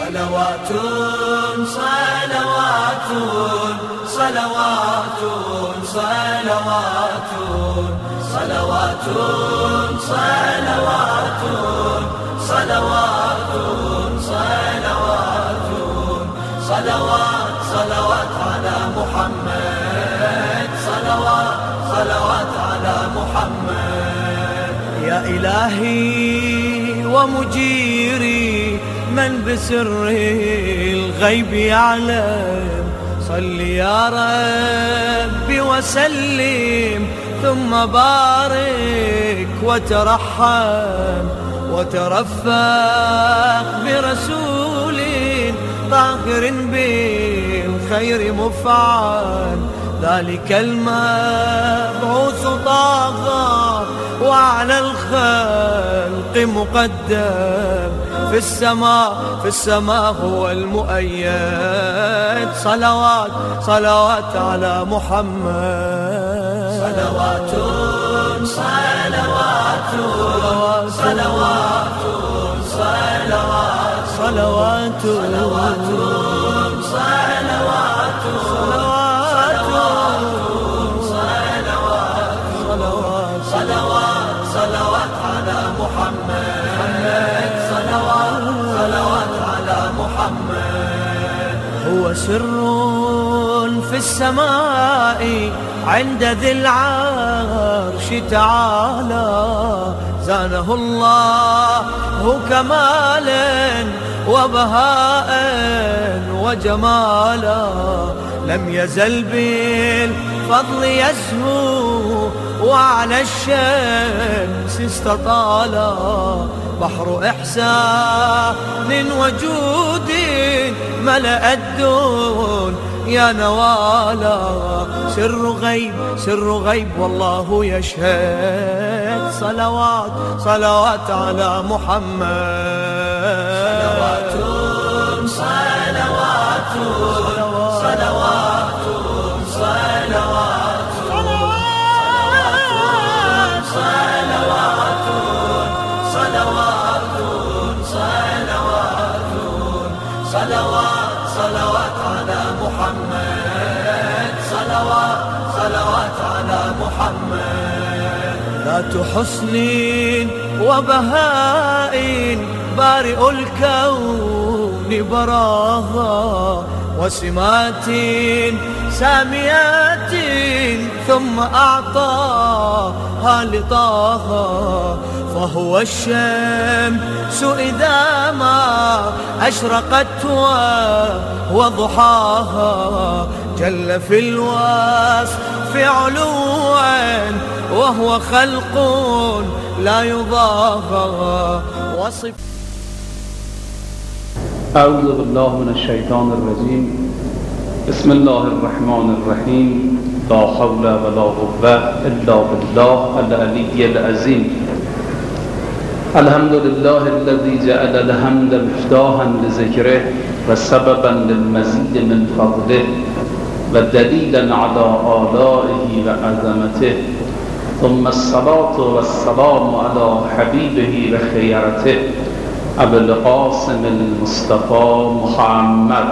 صلوات صلوات صلوات صلوات صلوات صلوات صلوات صلوات صلوات صلوات على محمد صلوات صلوات على محمد. يا إلهي ومجيري من بسر الغيب يعلم، صل يا ربي وسلم ثم بارك وترحم وترفق برسول طاهر بالخير مفعل، ذلك المبعوث طاغى وعلى الخلق مقدم، في السماء هو المؤيد. صلوات صلوات على محمد. صلوات صلوات صلوات صلوات صلوات صلوات صلوات صلوات صلوات على محمد. صلوات صلوات على محمد. هو سر في السماء عند ذي العرش تعالى، زانه الله كمالا وبهاء وجمالا، لم يزل بالفضل يزهو وعلى الشمس استطالا، بحر إحسان وجود ملأ الدنيا نوالا، سر غيب والله يشهد. صلوات صلوات على محمد. صلوات صلوات صلوات صلوات صلوات صلوات صلوات صلوات على محمد. صلوات صلوات على محمد. ذات حسن وبهاء بارئ الكون براها، وسمات ساميات ثم أعطاها لطاها، فهو الشمس إذا ما أشرقت وضحاها، جل في الوصف علوا وهو خلق لا يضاهى وصف. أعوذ بالله من الشيطان الرجيم. بسم الله الرحمن الرحيم. لا حول ولا قوة إلا بالله العلي العظيم. الحمد لله الذي جعل الحمد مفتاحا لذكره وسببا للمزيد من فضله ودليلا على آلائه وعظمته، ثم الصلاة والسلام على حبيبه وخيرته أبي القاسم المصطفى محمد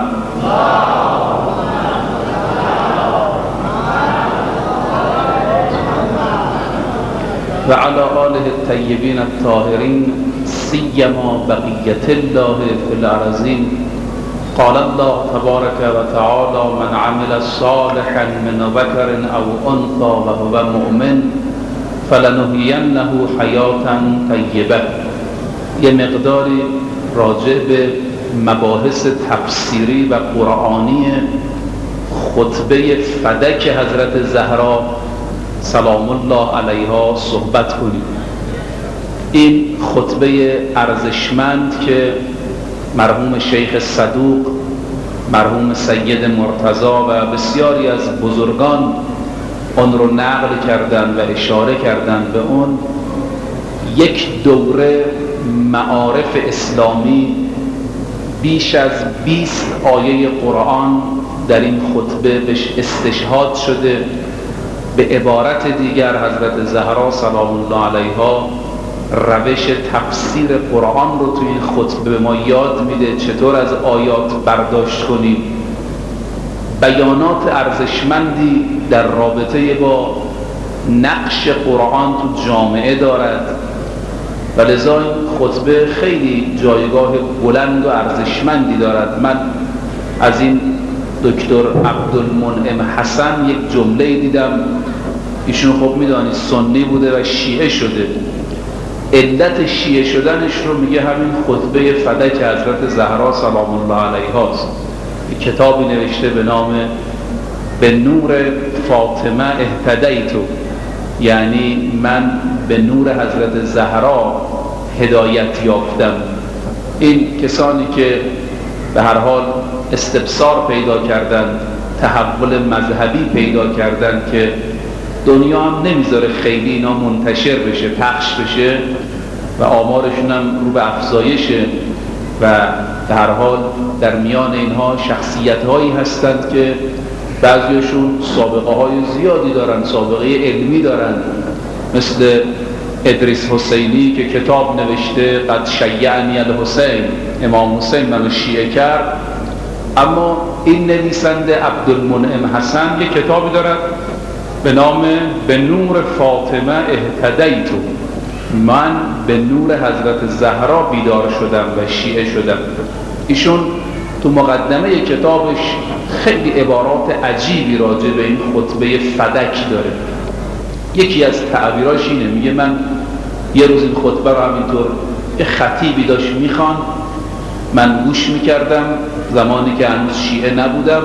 وعلى آله الطيبين الطاهرين، سيما بقية الله في الأرضين. قال الله تبارك وتعالى: من عمل صالحا من ذكر أو أنثى وهو مؤمن فلنحيينه حياة طیبه. یه مقداری راجع به مباحث تفسیری و قرآنی خطبه فدک حضرت زهرا سلام الله علیها صحبت کنیم. این خطبه ارزشمند که مرحوم شیخ صدوق، مرحوم سید مرتضی و بسیاری از بزرگان اون رو نقل کردن و اشاره کردن به اون، یک دوره معارف اسلامی بیش از 20 آیه قرآن در این خطبه بهش استشهاد شده. به عبارت دیگر حضرت زهرا سلام الله علیها روش تفسیر قرآن رو تو این خطبه به ما یاد میده، چطور از آیات برداشت کنیم. بیانات ارزشمندی در رابطه با نقش قرآن تو جامعه دارد و لذا این خطبه خیلی جایگاه بلند و ارزشمندی دارد. من از این دکتر عبدالمنعم حسن یک جمله دیدم، ایشون خب میدانید سنی بوده و شیعه شده. علت شیعه شدنش رو میگه همین خطبه فدک حضرت زهرا سلام الله علیها است. کتابی نوشته به نام به نور فاطمه اهتدیتو، یعنی من به نور حضرت زهرا هدایت یافتم. این کسانی که به هر حال استبصار پیدا کردند، تحول مذهبی پیدا کردند که دنیا هم نمیذاره خیلی اینا منتشر بشه، پخش بشه و آمارشون هم رو به افزایشه و به هر حال در میان اینها شخصیت هایی هستند که بعضیشون سابقه های زیادی دارن، سابقه علمی دارن، مثل ادریس حسینی که کتاب نوشته قد شیعنی الحسین، امام حسین منو شیعه کرد. اما این نویسنده عبدالمنعم حسن یک کتابی دارد به نام به نور فاطمه اهتدیتو، من به نور حضرت زهرا بیدار شدم و شیعه شدم. ایشون تو مقدمه کتابش خیلی عبارات عجیبی راجع به این خطبه فدک داره. یکی از تعبیراش اینه، میگه من یه روز این خطبه رو همینطور یه خطیبی داشت میخوان، من گوش میکردم زمانی که هنوز شیعه نبودم.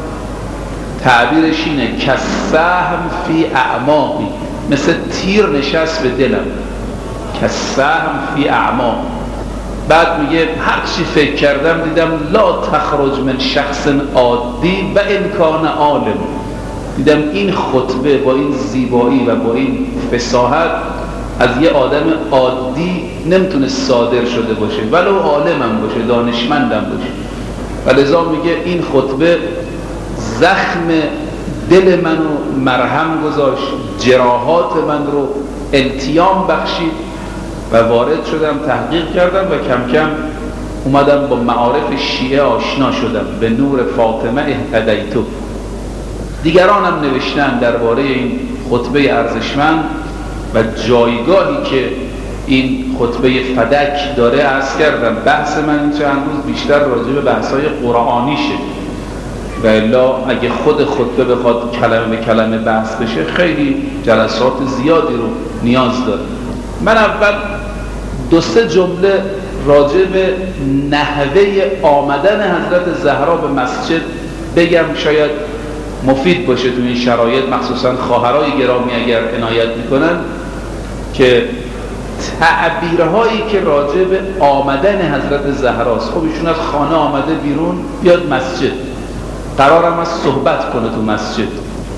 تعبیرش اینه کالسهم فی اعماقی، مثل تیر نشست به دلم، کالسهم فی اعماق. بعد میگه هر چی فکر کردم دیدم لا تخرج من شخص عادی و امکان عالم. دیدم این خطبه با این زیبایی و با این فصاحت از یه آدم عادی نمیتونه صادر شده باشه، ولو عالمم باشه، دانشمندم باشه. و لذا میگه این خطبه زخم دل منو مرهم گذاشت، جراحات من رو التیام بخشید و وارد شدم، تحقیق کردم و کم کم اومدم با معارف شیعه آشنا شدم. به نور فاطمه اهتدیتو. دیگران هم نوشتن درباره این خطبه ارزشمند و جایگاهی که این خطبه فدک داره. عرض کردم بحث من این چند روز بیشتر راجع به بحث‌های قرآنیشه و الا اگه خود خطبه بخواد کلمه به کلمه بحث بشه خیلی جلسات زیادی رو نیاز داره. من اول دو سه جمله راجع به نحوه آمدن حضرت زهرا به مسجد بگم، شاید مفید باشه تو این شرایط، مخصوصا خواهرای گرامی اگر عنایت میکنن، که تعبیرهایی که راجع به آمدن حضرت زهراست. خب ایشون از خانه آمده بیرون بیاد مسجد، قرارم از صحبت کنه تو مسجد.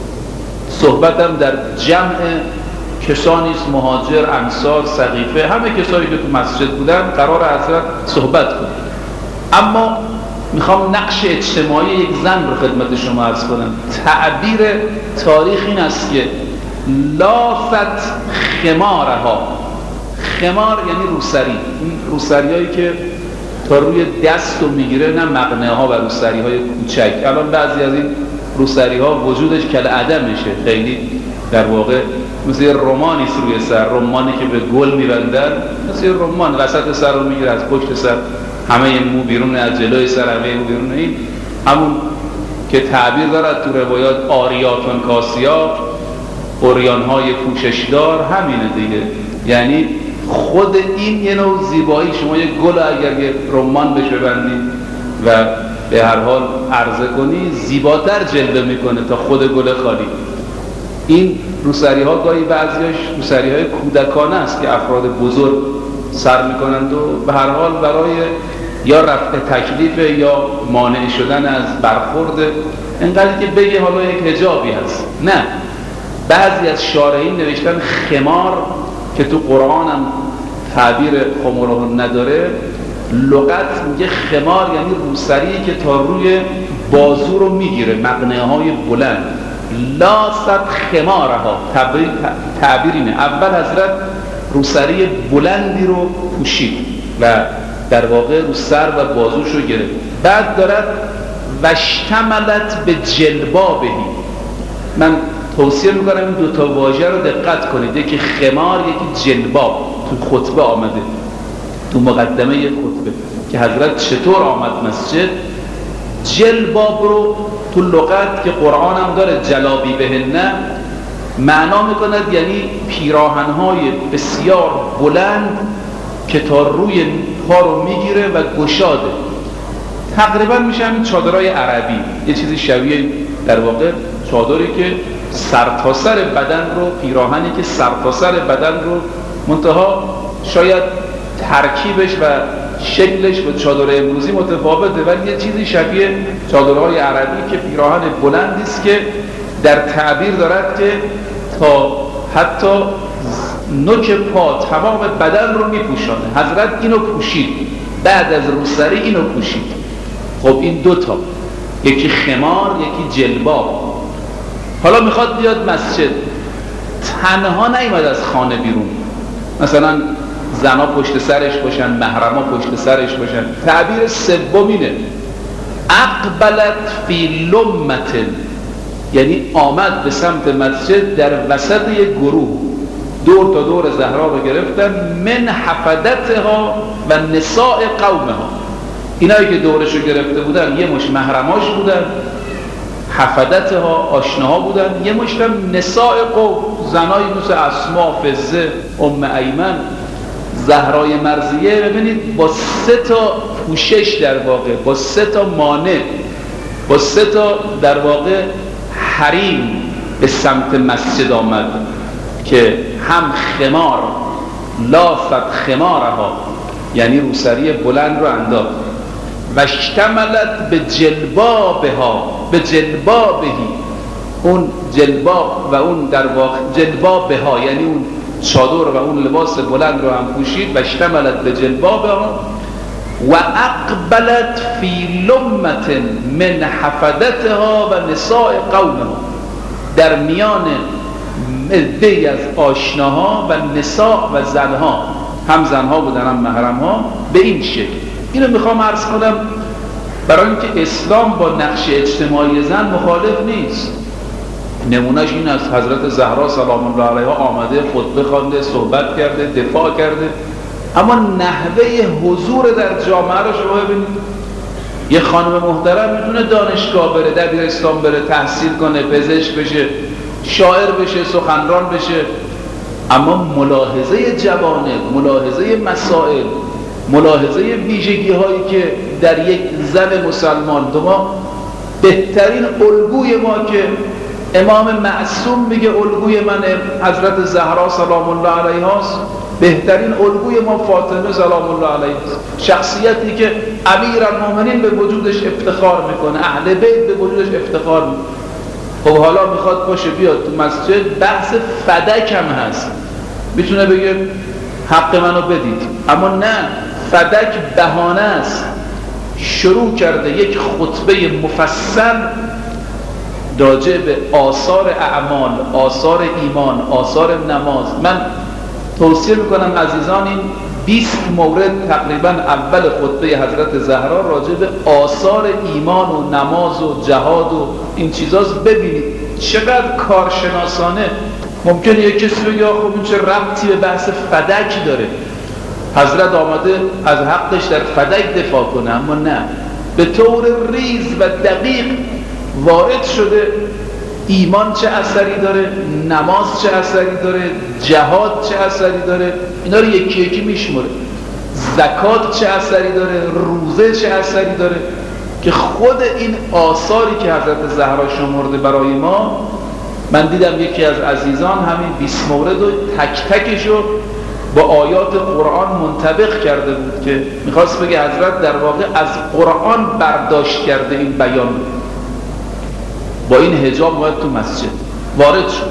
صحبتم در جمع کسانی است، مهاجر، انصار، سقیفه، همه کسایی که تو مسجد بودن قرار حضرت صحبت کنه. اما میخوام نقش اجتماعی یک زن رو خدمت شما عرض کنم. تعبیر تاریخ این است که لافت خمارها، خمار یعنی روسری، این روسری هایی که تا روی دست رو میگیره، نه مقنعه ها و روسری های کوچک. الان بعضی از این روسری ها وجودش کل عدمشه، خیلی در واقع مثل یه رمانیست روی سر، رمانی که به گل میبندن، مثل یه رمان وسط سر رو میگیره، از پشت سر همه مو بیرون، از جلوی سر همه مو بیرون. این همون که تعبیر دارد تو روایات آریاتون کاسیا، اوریان‌های پوششدار، همینه دیگه. یعنی خود این یه نوع زیبایی، شما یه گل اگر یه رمان بهش ببندید و به هر حال عرضه کنی، زیباتر جلوه میکنه تا خود گل خالی. این روسری ها گاهی بعضیاش روسری های کودکانه است که افراد بزرگ سر میکنند و به هر حال برای یا رفع تکلیف یا مانع شدن از برخورد، اینقدر که بگه حالا یک حجابی هست. نه، بعضی از شارعین نوشتن خمار که تو قرآن هم تعبیر خمره نداره، لغت میگه خمار یعنی روسری که تا روی بازو رو میگیره، مقنعه های بلند. لا صد خمارها، تعبیر اینه. اول حضرت روسری بلندی رو پوشید و در واقع رو سر و بازوش رو گرفت. بعد دارد وشتملت به جلبابهی. من توصیه میکنم این دوتا واژه رو دقت کنید، یکی خمار یکی جلباب. تو خطبه آمده، تو مقدمه خطبه که حضرت چطور آمد مسجد. جلباب رو تو لغت که قرآن هم داره جلابی بهنه معنا میکند یعنی پیراهنهای بسیار بلند که تا روی پا رو میگیره و گشاده. تقریبا میشه همین چادرهای عربی، یه چیزی شبیه در واقع چادری که سرتاسر بدن رو، پیراهنی که سرتاسر بدن رو، منتها شاید ترکیبش و شکلش با چادر امروزی متفاوته، ولی یه چیزی شبیه چادرهای عربی که پیراهن بلندی است که در تعبیر دارد که تا حتی نوک پا تمام بدن رو میپوشانه. حضرت اینو پوشید، بعد از روسری اینو پوشید. خب این دوتا، یکی خمار یکی جلباب. حالا میخواد بیاد مسجد، تنها نیامد از خانه بیرون، مثلا زنا پشت سرش باشن، محرما پشت سرش باشن. تعبیر سوم اینه اقبلت فی لمت، یعنی آمد به سمت مسجد در وسط یک گروه، دور تا دور زهرا رو گرفتن، من حفدتها و نساء قومها. اینایی که دورش رو گرفته بودن یه مش محرماش بودن، حفدتها آشناها بودن، یه مشتم نساء قوم، زنایی مثل اسما، فزه، ام ایمن، زهرای مرضیه. ببینید با 3 تا پوشش در واقع، با 3 تا مانع، با 3 تا در واقع حریم به سمت مسجد آمد که هم خمار لافت خمارها، یعنی روسری بلند رو انداخت، و اشتملت به جلبابها، به جلبابهی، اون جلباب و اون در واقع جلبابها یعنی اون چادر و اون لباس بلند رو هم پوشید، و اشتملت به جلبابها و اقبلت فی لمت من حفدتها و نساء قومها، در میان عده‌ای از آشناها و نساء و زنها، هم زنها بودن هم محرمها. به این شکل اینو میخوام عرض کنم برای اینکه اسلام با نقش اجتماعی زن مخالف نیست. نمونهش این از حضرت زهرا سلام الله علیها آمده، خطبه خوانده، صحبت کرده، دفاع کرده، اما نحوه حضور در جامعه رو شما ببینید. یه خانم محترم میتونه دانشگاه بره، دبیرستان بره، تحصیل کنه، پزشک بشه، شاعر بشه، سخنران بشه، اما ملاحظه جوانب، ملاحظه مسائل، ملاحظه ویژگی هایی که در یک زن مسلمان، ما بهترین الگوی ما که امام معصوم میگه الگوی من حضرت زهرا سلام الله علیها است، بهترین الگوی ما فاطمه سلام الله علیها است، شخصیتی که امیرالمومنین به وجودش افتخار میکنه، اهل بیت به وجودش افتخار میکنه. خب حالا میخواد باشه بیاد تو مسجد، بحث فدک هم هست، میتونه بگه حق منو بدید، اما نه، فدک بهانه است. شروع کرده یک خطبه مفصل راجع به آثار اعمال، آثار ایمان، آثار نماز. من توصیه میکنم عزیزان این 20 مورد تقریبا اول خطبه حضرت زهرا راجع به آثار ایمان و نماز و جهاد و این چیزاست. ببینید چقدر کارشناسانه. ممکنه یک کسی بگه خب این چه ربطی به بحث فدک داره، حضرت آمده از حقش در فدک دفاع کنه، اما نه، به طور ریز و دقیق وارد شده ایمان چه اثری داره، نماز چه اثری داره، جهاد چه اثری داره، اینا رو یکی یکی میشمره، زکات چه اثری داره، روزه چه اثری داره، که خود این آثاری که حضرت زهرا شمرده برای ما، من دیدم یکی از عزیزان همین 20 مورد رو تک تکشو با آیات قرآن منطبق کرده بود که میخواست بگه حضرت در واقع از قرآن برداشت کرده این بیان. با این حجاب باید تو مسجد وارد شد.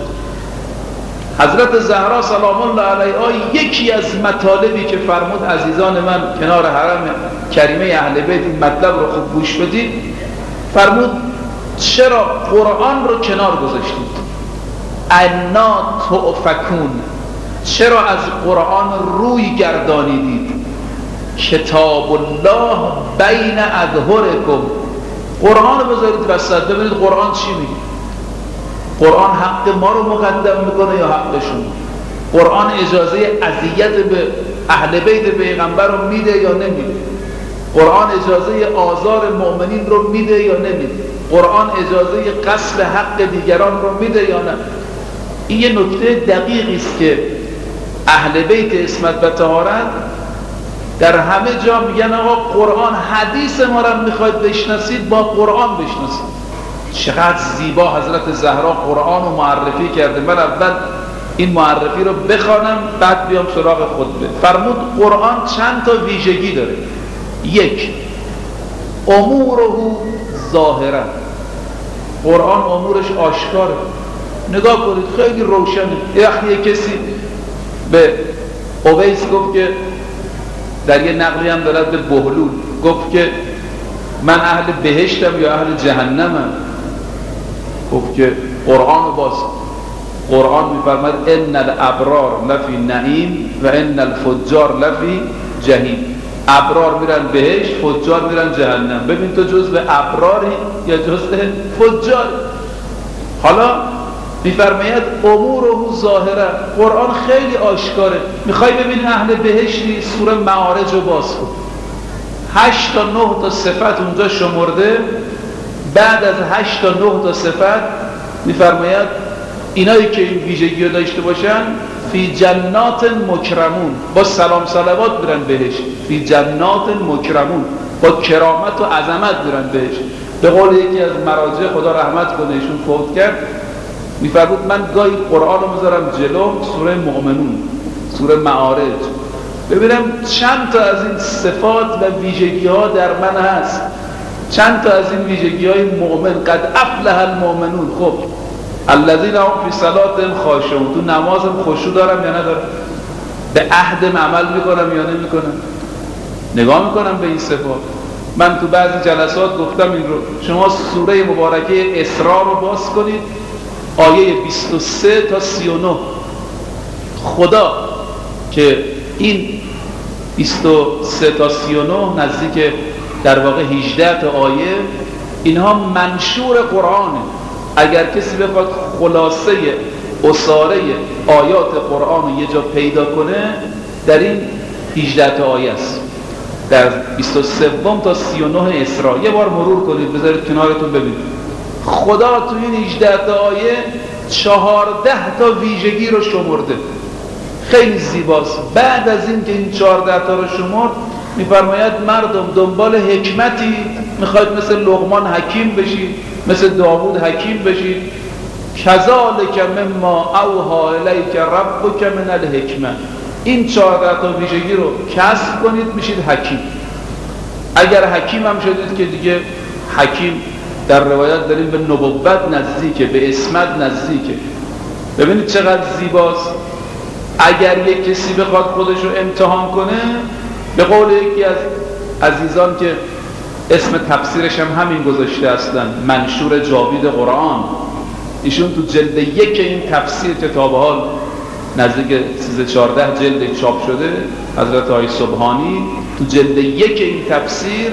حضرت زهرا سلام الله علیها یکی از مطالبی که فرمود عزیزان من کنار حرم کریمه اهل بیت این مطلب رو خوب گوش بدید، فرمود چرا قرآن رو کنار گذاشتید؟ انا تؤفکون، چرا از قرآن روی گردانیدید؟ کتاب الله بین اظهرکم، قرآن رو بذارید وسط، ببینید قرآن چی میگه. قرآن حق ما رو مقدم میکنه یا حقشون؟ قرآن اجازه اذیت به اهل بیت پیغمبر رو میده یا نمیده؟ قرآن اجازه آزار مؤمنین رو میده یا نمیده؟ قرآن اجازه غصب حق دیگران رو میده یا نه؟ این یه نکته دقیقی است که اهل بیت عصمت و طهارت در همه جا میگن آقا قرآن، حدیث ما رو میخواید بشناسید با قرآن بشناسید. چقدر زیبا حضرت زهرا قرآن رو معرفی کرده. من اول این معرفی رو بخوانم بعد بیام سراغ خطبه. فرمود قرآن چند تا ویژگی داره. یک، اموره ظاهرا، قرآن امورش آشکاره. نگاه کنید خیلی روشنه. یه کسی به اویس گفت که در یه نقلی هم دارد به بهلول گفت که من اهل بهشتم یا اهل جهنمم؟ گفت که قرآن رو باز. قرآن میفرماید ان الابرار لفی نعیم و ان الفجار لفی جهیم. ابرار میرن بهشت، فجار میرن جهنم. ببین تو جزء ابراری یا جزء فجاری؟ حالا میفرماید اموره ظاهره، قرآن خیلی آشکاره. میخوای ببین اهل بهشتی؟ سوره معارج رو باز کن، 8 تا 9 تا صفت اونجا شمرده. بعد از 8 تا 9 تا صفت میفرماید اینایی که این ویژگی رو داشته باشن فی جنات مکرمون، با سلام صلوات میرن بهشت. فی جنات مکرمون، با کرامت و عظمت میرن بهشت. به قول یکی از مراجع خدا رحمت کنه، ایشون فوت کرد، میفرمود من گاهی قرآن رو میذارم جلو، سوره مؤمنون، سوره معارج، ببینم چند تا از این صفات و ویژگی ها در من هست، چند تا از این ویژگی های مؤمن. قد افلح المؤمنون. خب الذین هم فی صلاتهم خاشعون، تو نمازم خشوع دارم یا ندارم؟ به عهدم عمل میکنم یا نمیکنم؟ نگاه میکنم به این صفات. من تو بعضی جلسات گفتم این رو، شما سوره مبارکه اسراء رو باز کنید، آیه 23 تا 39. خدا که این 23 تا 39 نزدیک در واقع 18 تا آیه، اینها منشور قرآنه. اگر کسی بخواد خلاصه اساره آیات قرآن رو یه جا پیدا کنه در این 18 تا آیه است، در 23 تا 39 اسراء. یه بار مرور کنید، بذارید کنارتون ببینید. خدا تو این 18 تا آیه 14 تا ویژگی رو شمرده، خیلی زیباست. بعد از این که این 14 تا رو شمرد میفرماید مردم دنبال حکمتی میخواید مثل لقمان حکیم بشید، مثل داوود حکیم بشید، کذالک مما اوحی الیک ربک من الحکمه. این 14 تا ویژگی رو کسب کنید میشید حکیم. اگر حکیم هم شدید که دیگه حکیم در روایت داریم به نبوت نزدیکه، به عصمت نزدیکه. ببینید چقدر زیباست. اگر یک کسی بخواد خودش رو امتحان کنه، به قول یکی از عزیزان که اسم تفسیرش هم همین گذاشته هستن، منشور جاوید قرآن، ایشون تو جلد 1 این تفسیر که تا به حال نزدیک 13-14 جلد چاپ شده، حضرت آقای سبحانی تو جلد 1 این تفسیر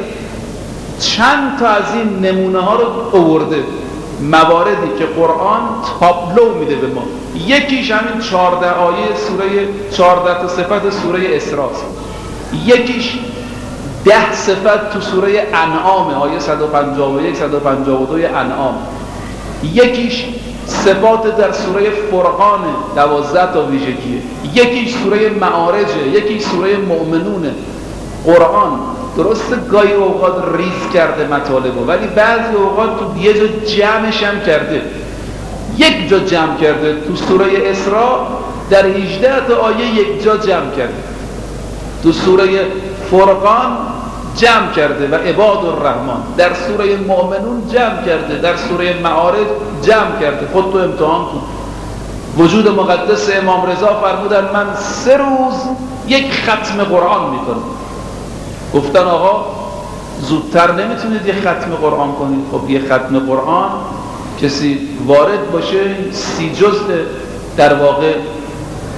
چند تا از این نمونه ها رو آورده، مواردی که قرآن تابلو میده به ما. یکیش همین 14 آیه سوره 14 تا صفت سوره اسراء، یکیش 10 صفت تو سوره انعام آیه 151 152 انعام، یکیش صفات در سوره فرقان 12 تا ویژگیه، یکیش سوره معارجه، یکیش سوره مؤمنونه. قرآن درسته گاهی اوقات ریز کرده مطالبو، ولی بعضی اوقات تو یه جا جمعش هم کرده. یک جا جمع کرده تو سوره اسراء، در 18 تا آیه یک جا جمع کرده. تو سوره فرقان جمع کرده و عباد الرحمن، در سوره مؤمنون جمع کرده، در سوره معارج جمع کرده. خودتو امتحان کن. وجود مقدس امام رضا فرمودن من 3 روز یک ختم قرآن میکنم. گفتن آقا زودتر نمیتونید یک ختم قرآن کنید؟ خب یک ختم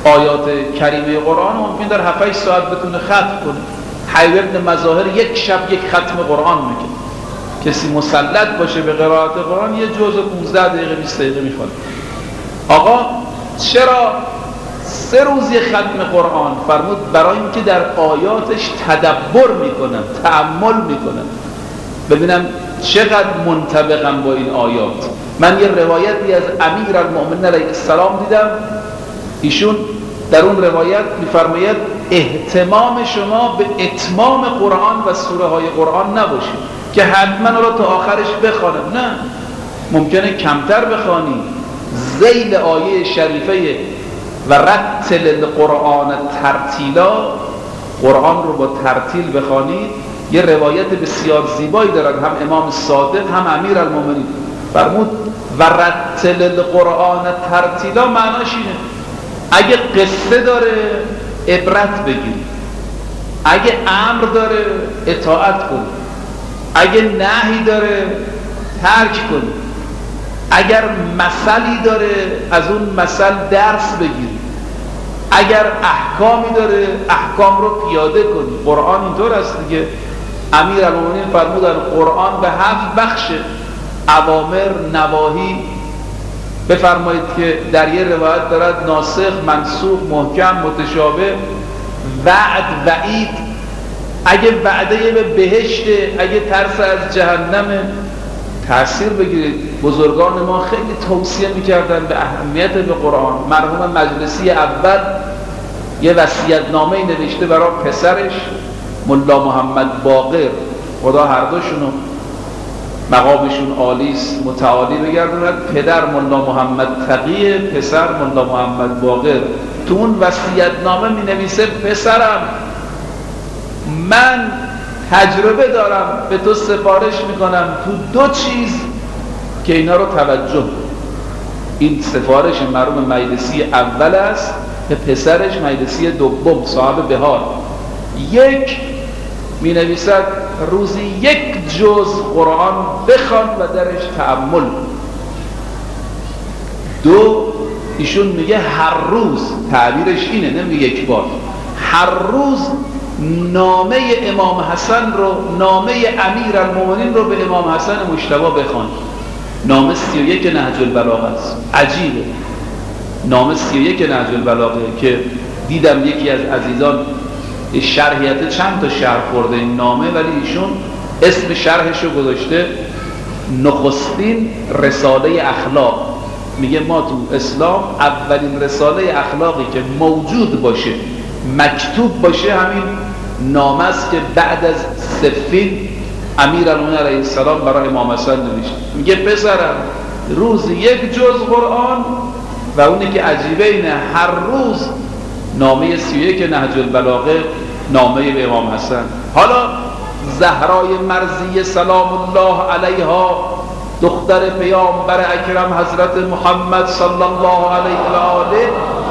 آیات کریمه قرآن ممکن در 7-8 ساعت بتونه ختم کنه. حبیب ابن مظاهر یک شب یک ختم قرآن میکنه. کسی مسلط باشه به قرائت قرآن یه جزء 15 دقیقه 20 دقیقه میخونه. آقا چرا 3 روز یه ختم قرآن؟ فرمود برای اینکه در آیاتش تدبر میکنم، تأمل میکنم، ببینم چقدر منطبقم با این آیات. من یه روایتی از امیرالمؤمنین علیه السلام دیدم، ایشون در اون روایت میفرماید اهتمام شما به اتمام قرآن و سوره های قرآن نباشه که حتما رو تا آخرش بخوانم، نه، ممکنه کمتر بخوانی، ذیل آیه شریفه و رتل القرآن ترتیلا، قرآن رو با ترتیل بخوانید. یه روایت بسیار زیبایی دارد هم امام صادق هم امیرالمؤمنین، فرمود و رتل القرآن ترتیلا، معناش اینه اگه قصه داره عبرت بگیرید، اگه امر داره اطاعت کنید، اگه نهی داره ترک کنید، اگر مثلی داره از اون مثل درس بگیرید، اگر احکامی داره احکام رو پیاده کنید. قرآن اینطور است دیگه. امیرالمؤمنین فرمودن قرآن به 7 بخش، اوامر، نواهی، بفرمایید که در یه روایت دارد ناسخ، منسوخ، محکم، متشابه، وعد، وعید. اگه وعده به بهشته، اگه ترس از جهنمه، تأثیر بگیرید. بزرگان ما خیلی توصیه میکردن به اهمیت به قرآن. مرحوم مجلسی اول یه وصیت‌نامه نوشته برای پسرش ملا محمد باقر، خدا هر دوشونو مقامشون عالیست متعالی بگردوند. پدر ملا محمد تقی، پسر ملا محمد باقر. تو اون وصیت‌نامه می نویسه پسرم من تجربه دارم، به تو سفارش میکنم تو 2 چیز که اینا رو توجه. این سفارش مرحوم مجلسی اول است به پسرش مجلسی دوم صاحب بهار. 1 می نویسد روزی 1 جز قرآن بخوان و درش تأمل. 2 ایشون میگه هر روز، تعبیرش اینه، نمیگه 1 بار، هر روز نامه امام حسن رو، نامه امیرالمؤمنین رو به امام حسن مجتبی بخوان. نامه 31 نهج البلاغه است. عجیبه، نامه 31 نهج البلاغه که دیدم یکی از عزیزان شرحیت چند تا شرح خورده این نامه، ولی ایشون اسم شرحش رو گذاشته نخستین رساله اخلاق. میگه ما تو اسلام اولین رساله اخلاقی که موجود باشه، مکتوب باشه، همین نامه است که بعد از صفین امیرالمؤمنین علیه السلام برای امام حسن نوشت. میگه پسرم روز 1 جز قرآن، و اونی که عجیبه اینه هر روز نامه 31 نهج البلاغه، نامه به امام حسن. حالا زهرای مرضیه سلام الله علیها، دختر پیامبر اکرم حضرت محمد صلی الله علیه و آله،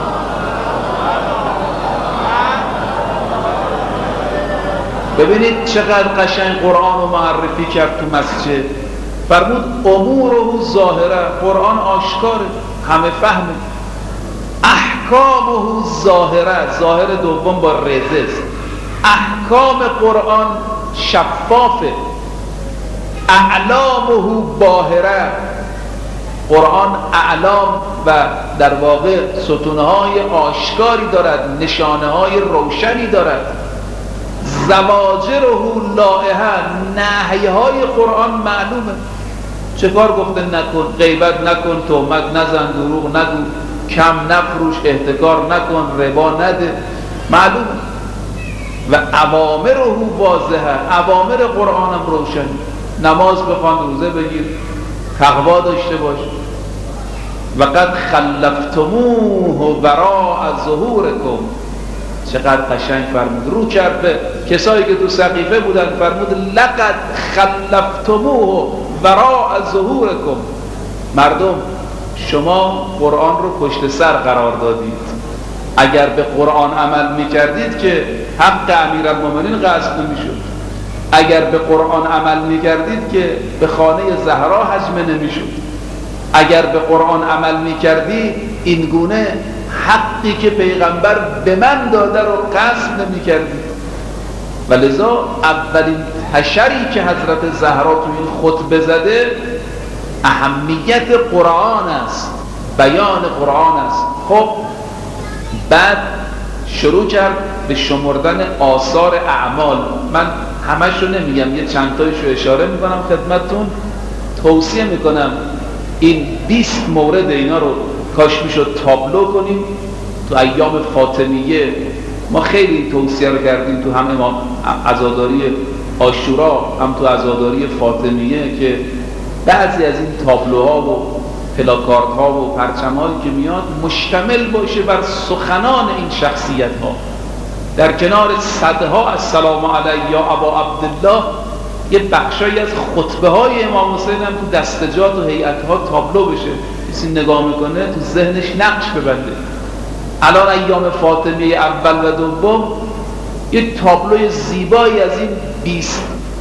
ببینید چقدر قشنگ قرآن رو معرفی کرد تو مسجد. فرمود اموره ظاهره، قرآن آشکاره، همه فهمه. احکامه ظاهره، ظاهر دوم با رزه است. احکام قرآن شفافه. اعلامه باهره، قرآن اعلام و در واقع ستونهای آشکاری دارد، نشانهای روشنی دارد. زواجره لائحه، نهیهای قرآن معلومه. چه کار گفته نکن؟ غیبت نکن، تهمت نزن، دروغ نگو، کم نفروش، احتکار نکن، ربا نده، معلومه. و اوامره واضحه، اوامر قرآن هم روشن. نماز بخوان، روزه بگیر، تقوا داشته باش. و قد خلفتموه وراء ظهورکم، چقدر قشنگ فرمود، رو کرد به کسایی که تو سقیفه بودن، فرمود لقد خلفتموه وراء ظهورکم. مردم شما قرآن رو پشت سر قرار دادید. اگر به قرآن عمل میکردید که حق امیرالمؤمنین غصب نمیشد. اگر به قرآن عمل میکردید که به خانه زهرا هجمه نمیشد. اگر به قرآن عمل میکردید این گونه حقی که پیغمبر به من داده رو غصب نمی کردی. و لذا اولین حشری که حضرت زهرا تو این خطبه زده اهمیت قرآن است، بیان قرآن است. خب بعد شروع کرد به شمردن آثار اعمال. من همش رو نمیگم، یه چند تایش رو اشاره میکنم خدمتتون. توصیه میکنم این 20 مورد اینا رو کاش میشد تابلو کنیم. تو ایام فاطمیه ما خیلی این توصیه رو کردیم، تو هم امام عزاداری عاشورا هم تو عزاداری فاطمیه، که بعضی از این تابلوها و پلاکارد ها و پرچم هایی که میاد مشتمل باشه بر سخنان این شخصیت ها، در کنار صدها السلام علی یا ابا عبدالله یه بخشایی از خطبه های امام حسین هم تو دستجات و هیئت ها تابلو بشه، کسی نگاه میکنه تو ذهنش نقش ببنده. الان ایام فاطمیه اول و دوم یه تابلوی زیبایی از این 20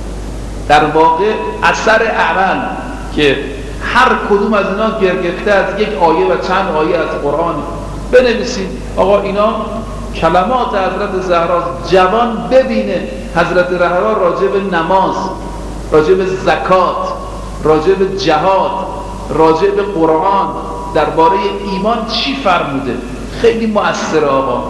در واقع اثر عمل که هر کدوم از اینا گرگفته از یک آیه و چند آیه از قرآن بنویسید. آقا اینا کلمات حضرت زهرا، جوان ببینه حضرت زهرا راجع به نماز، راجع به زکات، راجع به جهاد، راجع به قرآن، درباره ایمان چی فرموده. خیلی مؤثره. آقا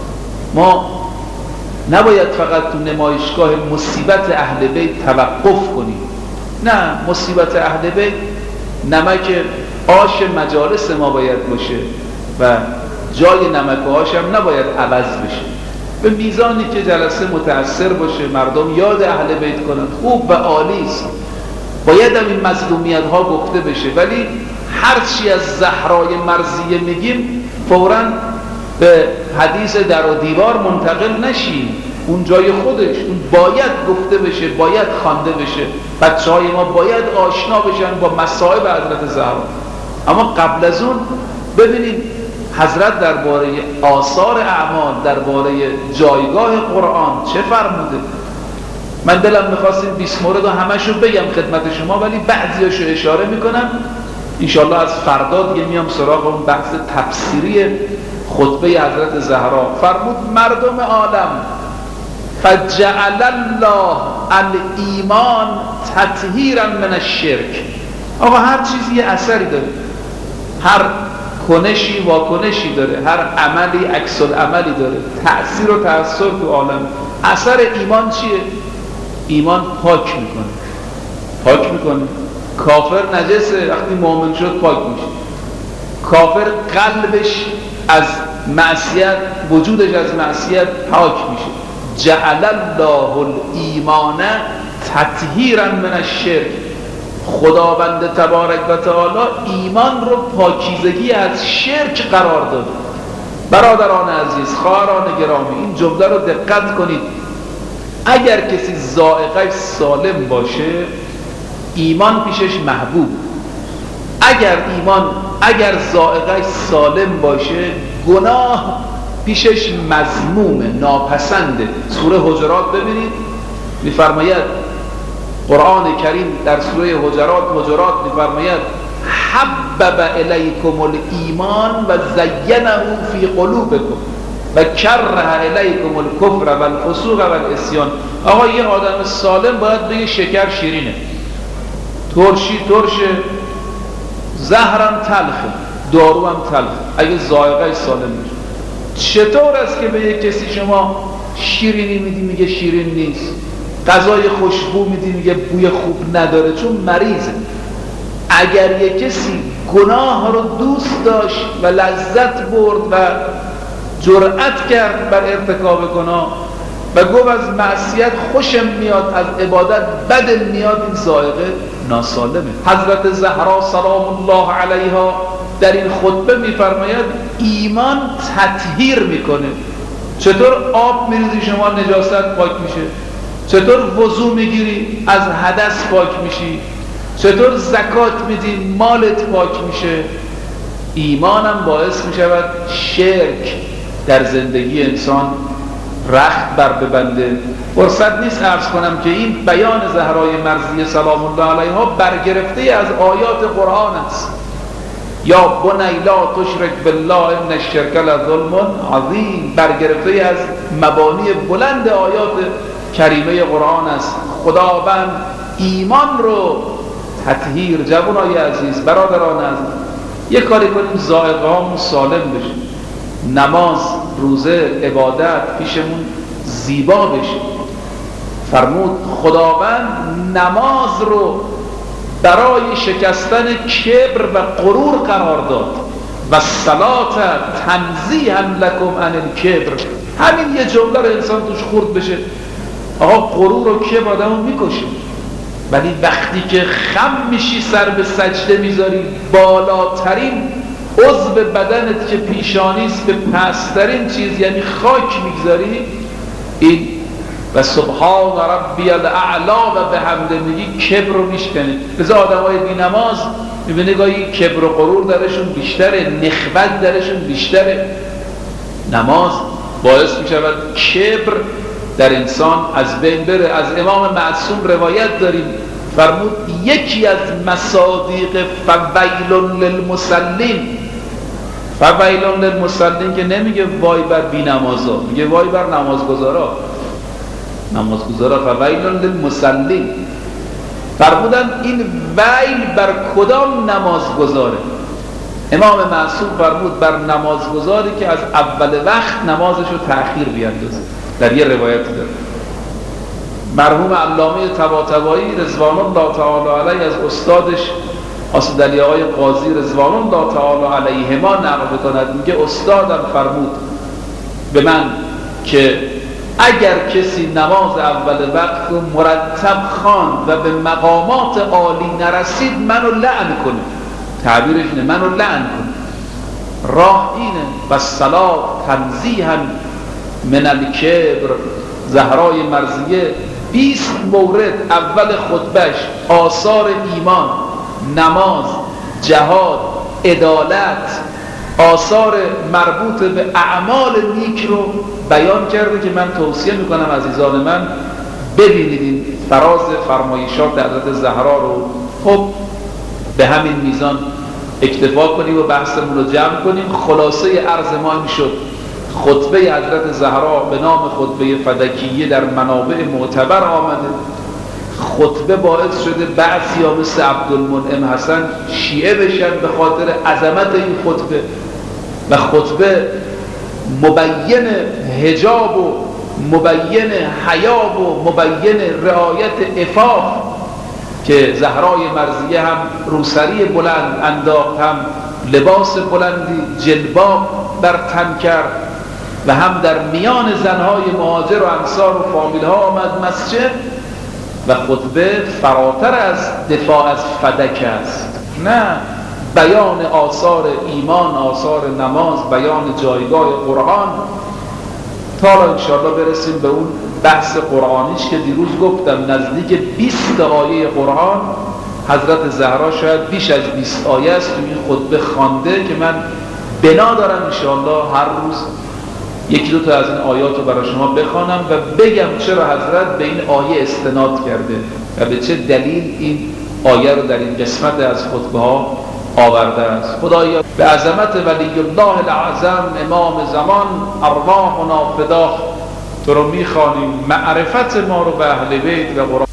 ما نباید فقط تو نمایشگاه مصیبت اهل بیت توقف کنیم، نه، مصیبت اهل بیت نمک آش مجالس ما باید باشه و جای نمک و آش هم نباید عوض بشه. به میزانی که جلسه متأثر باشه، مردم یاد اهل بیت کنن، خوب و عالی است. باید هم این مظلومیت ها گفته بشه، ولی هر چی از زهرای مرضیه میگیم فوراً به حدیث در و دیوار منتقل نشیم. اون جای خودش، اون باید گفته بشه، باید خوانده بشه. بچه‌های ما باید آشنا بشن با مصائب حضرت زهرا. اما قبل از اون ببینید حضرت درباره آثار اعمال، درباره جایگاه قرآن چه فرموده. من دلم می‌خواست این 20 مورد رو همشو بگم خدمت شما، ولی بعضیاشو اشاره میکنم. انشاءالله از فردا دیگه میام سراغ اون بحث تفسیری خطبه حضرت زهرا. فرمود مردم عالم فجعل الله الایمان تطهیرا من الشرک. آقا هر چیزی یه اثری داره، هر کنشی واکنشی داره، هر عملی عکس العملی داره، تأثیر و تأثیر تو عالم. اثر ایمان چیه؟ ایمان پاک میکنه. پاک میکنه. کافر نجسه، وقتی مؤمن شد پاک میشه. کافر قلبش از معصیت، وجودش از معصیت پاک میشه. جعل الله الایمان تطهیرا من الشرک. خداوند تبارک و تعالی ایمان رو پاکیزگی از شرک قرار داد. برادران عزیز، خواهران گرامی، این جمله رو دقت کنید. اگر کسی ذائقه سالم باشه، ایمان پیشش محبوب. اگر ذائقه سالم باشه، گناه پیشش مذمومه، ناپسنده. سوره حجرات ببینید میفرماید، قرآن کریم در سوره حجرات میفرماید حبب الیکم الایمان و زینه فی قلوبکم و کره الیکم الکفر و الفسوق و العصیان. آقا یه آدم سالم باید بگه شکر شیرینه، ترشی ترشه، زهرم تلخه، دارو هم تلخه، اگه ذائقه سالم میشه. چطور است که به یک کسی شما شیرینی میدی میگه شیرین نیست، غذای خوشبو میدی میگه بوی خوب نداره، چون مریضه. اگر یک کسی گناه رو دوست داشت و لذت برد و جرأت کرد بر ارتکاب گناه و گفت از معصیت خوشم میاد، از عبادت بدم میاد، این ذائقه ناسالمه. حضرت زهرا سلام الله علیها در این خطبه میفرماید ایمان تطهیر میکنه. چطور آب میریزی شما نجاست پاک میشه؟ چطور وضو میگیری از حدث پاک میشی؟ چطور زکات میدی مالت پاک میشه؟ ایمانم باعث میشود شرک در زندگی انسان رخت بر ببنده. فرصت نیست عرض کنم که این بیان زهرای مرضیه سلام الله علیها برگرفته از آیات قرآن است. یا بنی لا تشرک بالله ان الشرک لظلم عظیم، برگرفته از مبانی بلند آیات کریمه قرآن است. خداوند ایمان رو تطهیر، جوانای عزیز، برادران عزیز، یک کاری کنیم ذائقه هامون سالم بشه، نماز، روزه، عبادت پیشمون زیبا بشه. فرمود خداوند نماز رو برای شکستن کبر و غرور قرار داد و صلات تنزیها لکم عن الکبر. همین یه جمله رو انسان توش خورد بشه، آقا غرور و کبر آدمو میکشه، ولی وقتی که خم میشی سر به سجده میذاری، بالاترین عضو بدنت که پیشانیست به پسترین چیز یعنی خاک میگذاری، این و سبحان ربی الاعلا و به حمده میگی، کبر رو میشکنی. لذا آدم های بی نماز میبینی گاهی کبر و غرور درشون بیشتره، نخوت درشون بیشتره. نماز باعث میشود کبر در انسان از بین بره. از امام معصوم روایت داریم فرمود یکی از مصادیق فویل للمصلین، فویل للمصلین که نمیگه وای بر بی نمازا، میگه وای بر نمازگزارا، فویل للمصلین. فرمودن این ویل بر کدام نمازگزاره؟ امام معصوم فرمود بر نمازگزاری که از اول وقت نمازش رو تأخیر بیندازه. در یه روایت داره مرحوم علامه طباطبایی رضوان الله تعالی علیه از استادش اسدعلی آقای قاضی رضوان الله تعالی علیهما نقل می‌کند، میگه استادم فرمود به من که اگر کسی نماز اول وقت رو مرتب خواند و به مقامات عالی نرسید منو لعن کنه. تعبیرش اینه، منو لعن کنه. راه اینه و صلات تنزیها من الکبر. زهرای مرضیه 20 مورد اول خطبهش آثار ایمان، نماز، جهاد، عدالت، آثار مربوط به اعمال نیک رو بیان کرده که من توصیه میکنم عزیزان من ببینید این فراز فرمایشات حضرت زهرا رو. خب به همین میزان اکتفا کنیم و بحثمون رو جمع کنیم. خلاصه عرض ما این شد خطبه حضرت زهرا به نام خطبه فدکیه در منابع معتبر آمده. خطبه باعث شده بعضیا مثل عبدالمنعم حسن شیعه بشن به خاطر عظمت این خطبه، و خطبه مبین حجاب و مبین حیاب و مبین رعایت عفاف که زهرای مرضیه هم روسری بلند انداخت، هم لباس بلندی جلباب بر تن کرد و هم در میان زنهای مهاجر و انصار و فامیل ها آمد مسجد. و خطبه فراتر از دفاع از فدک است، نه، بیان آثار ایمان، آثار نماز، بیان جایگاه قرآن. تا انشاءالله برسیم به اون بحث قرآنیش که دیروز گفتم نزدیک 20 آیه قرآن حضرت زهرا شاید بیش از 20 آیه است تو این خطبه خوانده که من بنا دارم انشاءالله هر روز یکی دو تا از این آیات رو برای شما بخوانم و بگم چرا حضرت به این آیه استناد کرده و به چه دلیل این آیه رو در این قسمت از خطبه ها آورده است. خدایا به عظمت ولی الله العظم امام زمان ارواحنا فداه تو رو میخوانیم، معرفت ما رو به اهل بیت و قرآن.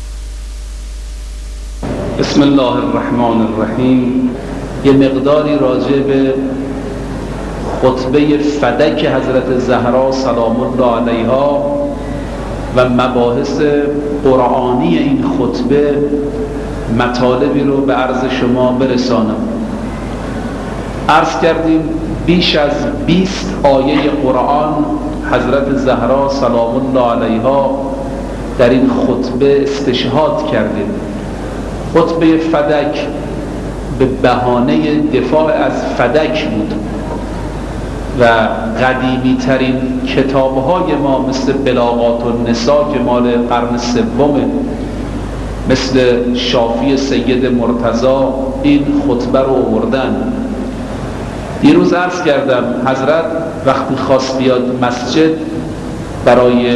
بسم الله الرحمن الرحیم. یه مقداری راجع به خطبه فدک حضرت زهرا سلام الله علیها و مباحث قرآنی این خطبه مطالبی رو به عرض شما برسانم. عرض کردیم بیش از 20 آیه قرآن حضرت زهرا سلام الله علیها در این خطبه استشهاد کرده. خطبه فدک به بهانه دفاع از فدک بود و قدیمی ترین کتاب‌های ما مثل بلاغات النساء که مال قرن سومه، مثل شافی سید مرتضی این خطبه رو آوردن. دیروز عرض کردم حضرت وقتی خواست بیاد مسجد برای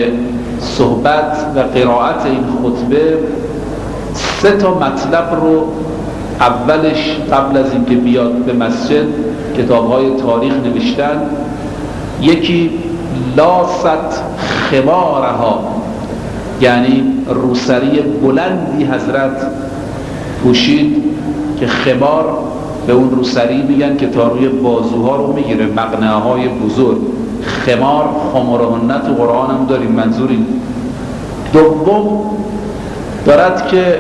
صحبت و قرائت این خطبه 3 مطلب رو اولش قبل از اینکه بیاد به مسجد کتاب‌های تاریخ نوشتن، یکی لاست خمارها، یعنی روسری بلندی حضرت پوشید که خمار به اون روسری میگن که تا روی بازوها رو میگیره، مقنعه های بزرگ. خمار خمرهن تو قرآن هم داریم، منظور این. دوم دارد که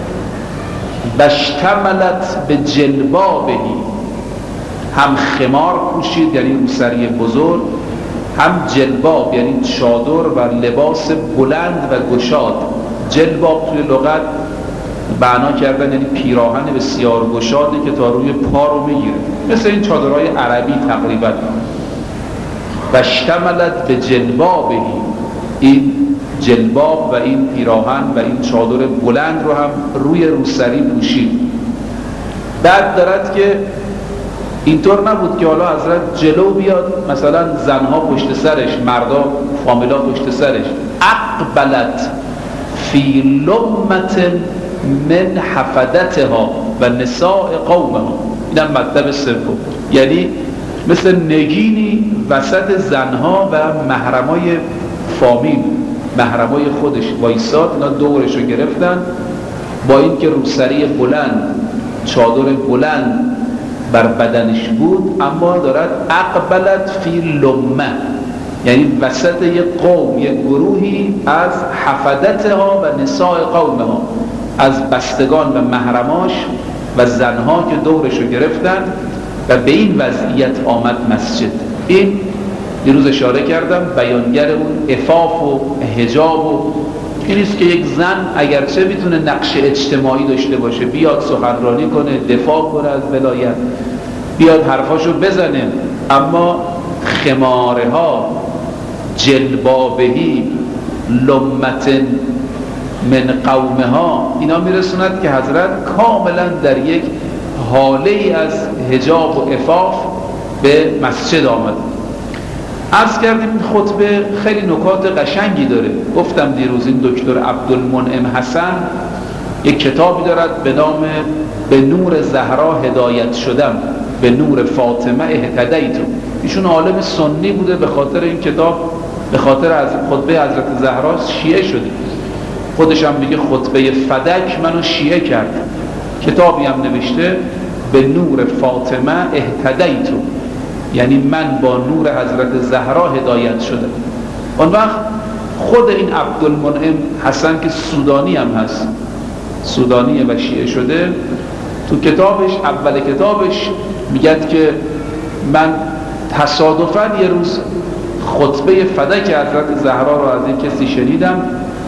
بشتملت به جلبابهی، هم خمار پوشید یعنی روسری بزرگ، هم جلباب یعنی چادر و لباس بلند و گشاد. جلباب توی لغت معنا کردن یعنی پیراهن بسیار گشادی که تا روی پا رو میگیره، مثل این چادرهای عربی تقریبا. بشتملت به جلبابهی، این جلباب و این پیراهن و این چادر بلند رو هم روی روسری پوشید. بعد دارد که اینطور نبود که حالا حضرت جلو بیاد مثلا زنها پشت سرش، مردا فامیلا پشت سرش. اقبلت فی لمت من حفدتها و نساء قومها، اینم مطلب سوم، یعنی مثل نگینی وسط زنها و محرمای فامیل، محرمای خودش وایساد، اینا دورش رو گرفتن با این که روسری بلند، چادر بلند بر بدنش بود، اما دارد اقبلت فی لمه، یعنی وسط یک قوم، یک گروهی از حفدتها و نساء قومها، از بستگان و محرماش و زنها که دورش رو گرفتن و به این وضعیت آمد مسجد. این دیروز اشاره کردم بیانگر اون عفاف و حجاب و اینیست که یک زن اگرچه میتونه نقش اجتماعی داشته باشه، بیاد سخنرانی کنه، دفاع کنه از ولایت، بیاد حرفاشو بزنه، اما خماره ها، جلبابهی، لمت من قومه ها، اینا میرسوند که حضرت کاملا در یک حاله از حجاب و عفاف به مسجد آمد. عرض کردیم این خطبه خیلی نکات قشنگی داره. گفتم دیروز این دکتر عبدالمنعم حسن یک کتابی دارد به نام به نور زهرا هدایت شدم، به نور فاطمه اهتدیت. ایشون عالم سنی بوده، به خاطر این کتاب، به خاطر از خطبه حضرت زهرا شیعه شده. خودش هم میگه خطبه فدک منو شیعه کرد. کتابی هم نوشته به نور فاطمه اهتدیت، یعنی من با نور حضرت زهرا هدایت شدم. اون وقت خود این عبدالمنعم حسن که سودانی هم هست، سودانی و شیعه شده، تو کتابش، اول کتابش میگد که من تصادفاً یه روز خطبه فدک حضرت زهرا رو از این کسی شنیدم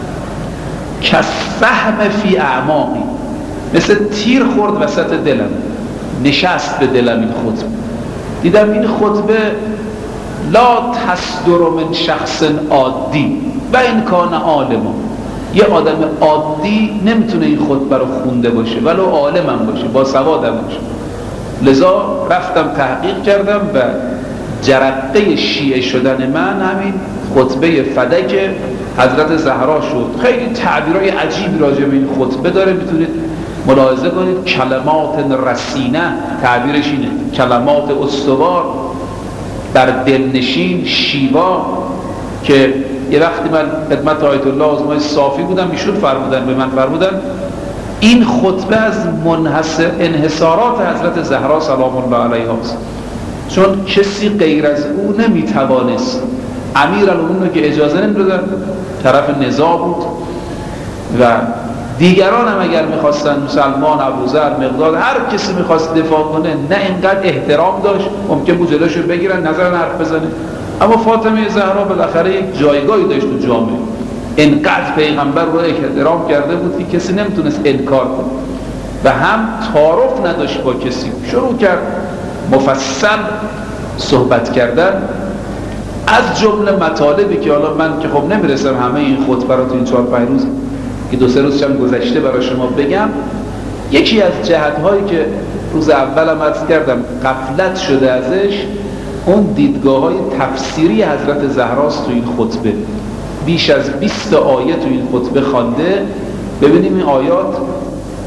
که سهم فی اعماقی، مثل تیر خورد وسط دلم، نشست به دلم این خطبه. دیدم این خطبه لا تصدر من شخص عادی و این کان عالما، یه آدم عادی نمیتونه این خطبه رو خونده باشه ولو عالم هم باشه، با سواد هم باشه. لذا رفتم تحقیق کردم و جرقه شیعه شدن من همین خطبه فدک حضرت زهرا شد. خیلی تعبیرهای عجیبی راجع به این خطبه داره، میتونید ملاحظه کنید. کلمات رسینه، تعبیرش اینه، کلمات استوار، در دلنشین، شیوا. که یه وقتی من خدمت آیت الله آزمای صافی بودم، ایشون فرمودن به من، فرمودن این خطبه از انحصارات حضرت زهرا سلام الله علیها است، چون کسی غیر از او نمیتوانست. امیرالمومنین رو که اجازه نمیدادن، طرف نزاع بود و دیگران هم اگر میخواستن، مسلمان، ابوذر، مقداد، هر کسی میخواست دفاع کنه، نه اینقدر احترام داشت، ممکن بود جلوشو بگیرن، نظرن حرف بزنه. اما فاطمه زهرا بالاخره یک جایگاهی داشت تو جامعه، اینقدر پیغمبر رو احترام کرده بود که کسی نمیتونست انکار کنه و هم تعارف نداشت با کسی. شروع کرد مفصل صحبت کردن از جمله مطالبی که حالا من که خب نمیرسم همه این خطبه رو تو این 4-5 روز که 2-3 روز هم گذشته برای شما بگم. یکی از جهت‌هایی که روز اولم عرض کردم غفلت شده ازش، اون دیدگاه‌های تفسیری حضرت زهراست تو این خطبه. بیش از 20 آیه تو این خطبه خوانده. ببینیم این آیات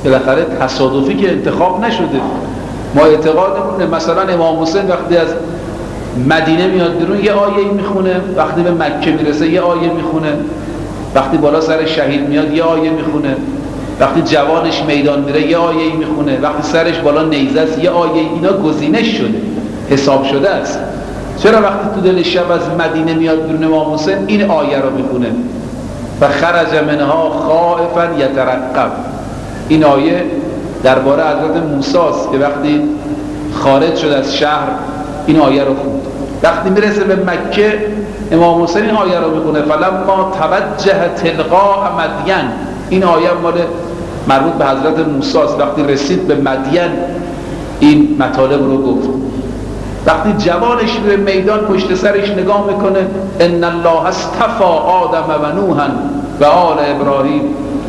بالاخره تصادفی که انتخاب نشده. ما اعتقادمونه مثلا امام حسین وقتی از مدینه میاد بیرون یه آیه میخونه، وقتی به مکه میرسه یه آیه میخونه، وقتی بالا سر شهید میاد یه آیه میخونه، وقتی جوانش میدان میره یه آیه میخونه، وقتی سرش بالا نیزه است یه آیه. اینا گزینش شده، حساب شده است. چرا وقتی تو دل شب از مدینه میاد بیرون امام حسین این آیه رو میخونه؟ و خرج منها خائفا یترقب. این آیه درباره حضرت موسی است که وقتی خارج شد از شهر این آیه رو خوند. وقتی میرسه به مکه امام حسین این آیه رو میخونه فلما توجه تلقاء مدین. این آیه مال مربوط به حضرت موسی است. وقتی رسید به مدین این مطالب رو گفت. وقتی جوانش به میدان پشت سرش نگاه میکنه ان الله اصطفى آدم و نوحا و آل ابراهیم.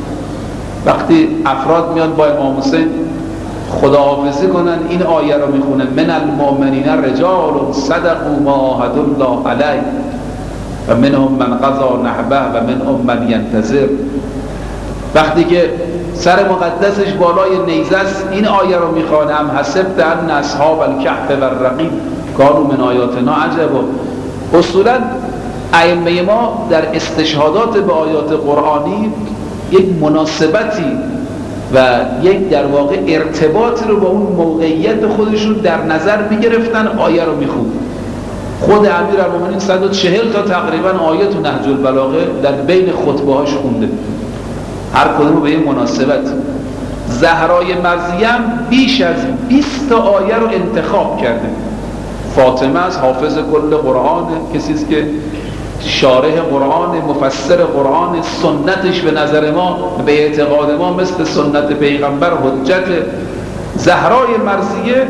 وقتی افراد میان با امام حسین خداحافظی کنن این آیه رو میخونه من المؤمنین رجال صدقوا ما عاهدوا الله علیه و منهم من قضى نحبه و منهم من ینتظر. وقتی که سر مقدسش بالای نیزه است این آیه رو میخوانه ام حسبت ان اصحاب الکهف والرقیم کانوا من آیاتنا عجبا. اصولا ائمه ما در استشهادات به آیات قرآنی یک مناسبتی و یک در واقع ارتباطی رو با اون موقعیت خودشون در نظر میگرفتن، آیه رو میخوند. خود امیرالمومنین 140 تا تقریبا آیه تو نهج البلاغه در بین خطبه هاش خونده، هر کدوم به یه مناسبت. زهرای مرضیه بیش از 20 تا آیه رو انتخاب کرده. فاطمه از حافظ کل قرآن، کسی است که شارح قرآن، مفسر قرآن، سنتش به نظر ما، به اعتقاد ما مثل سنت پیغمبر حجت. زهرای مرضیه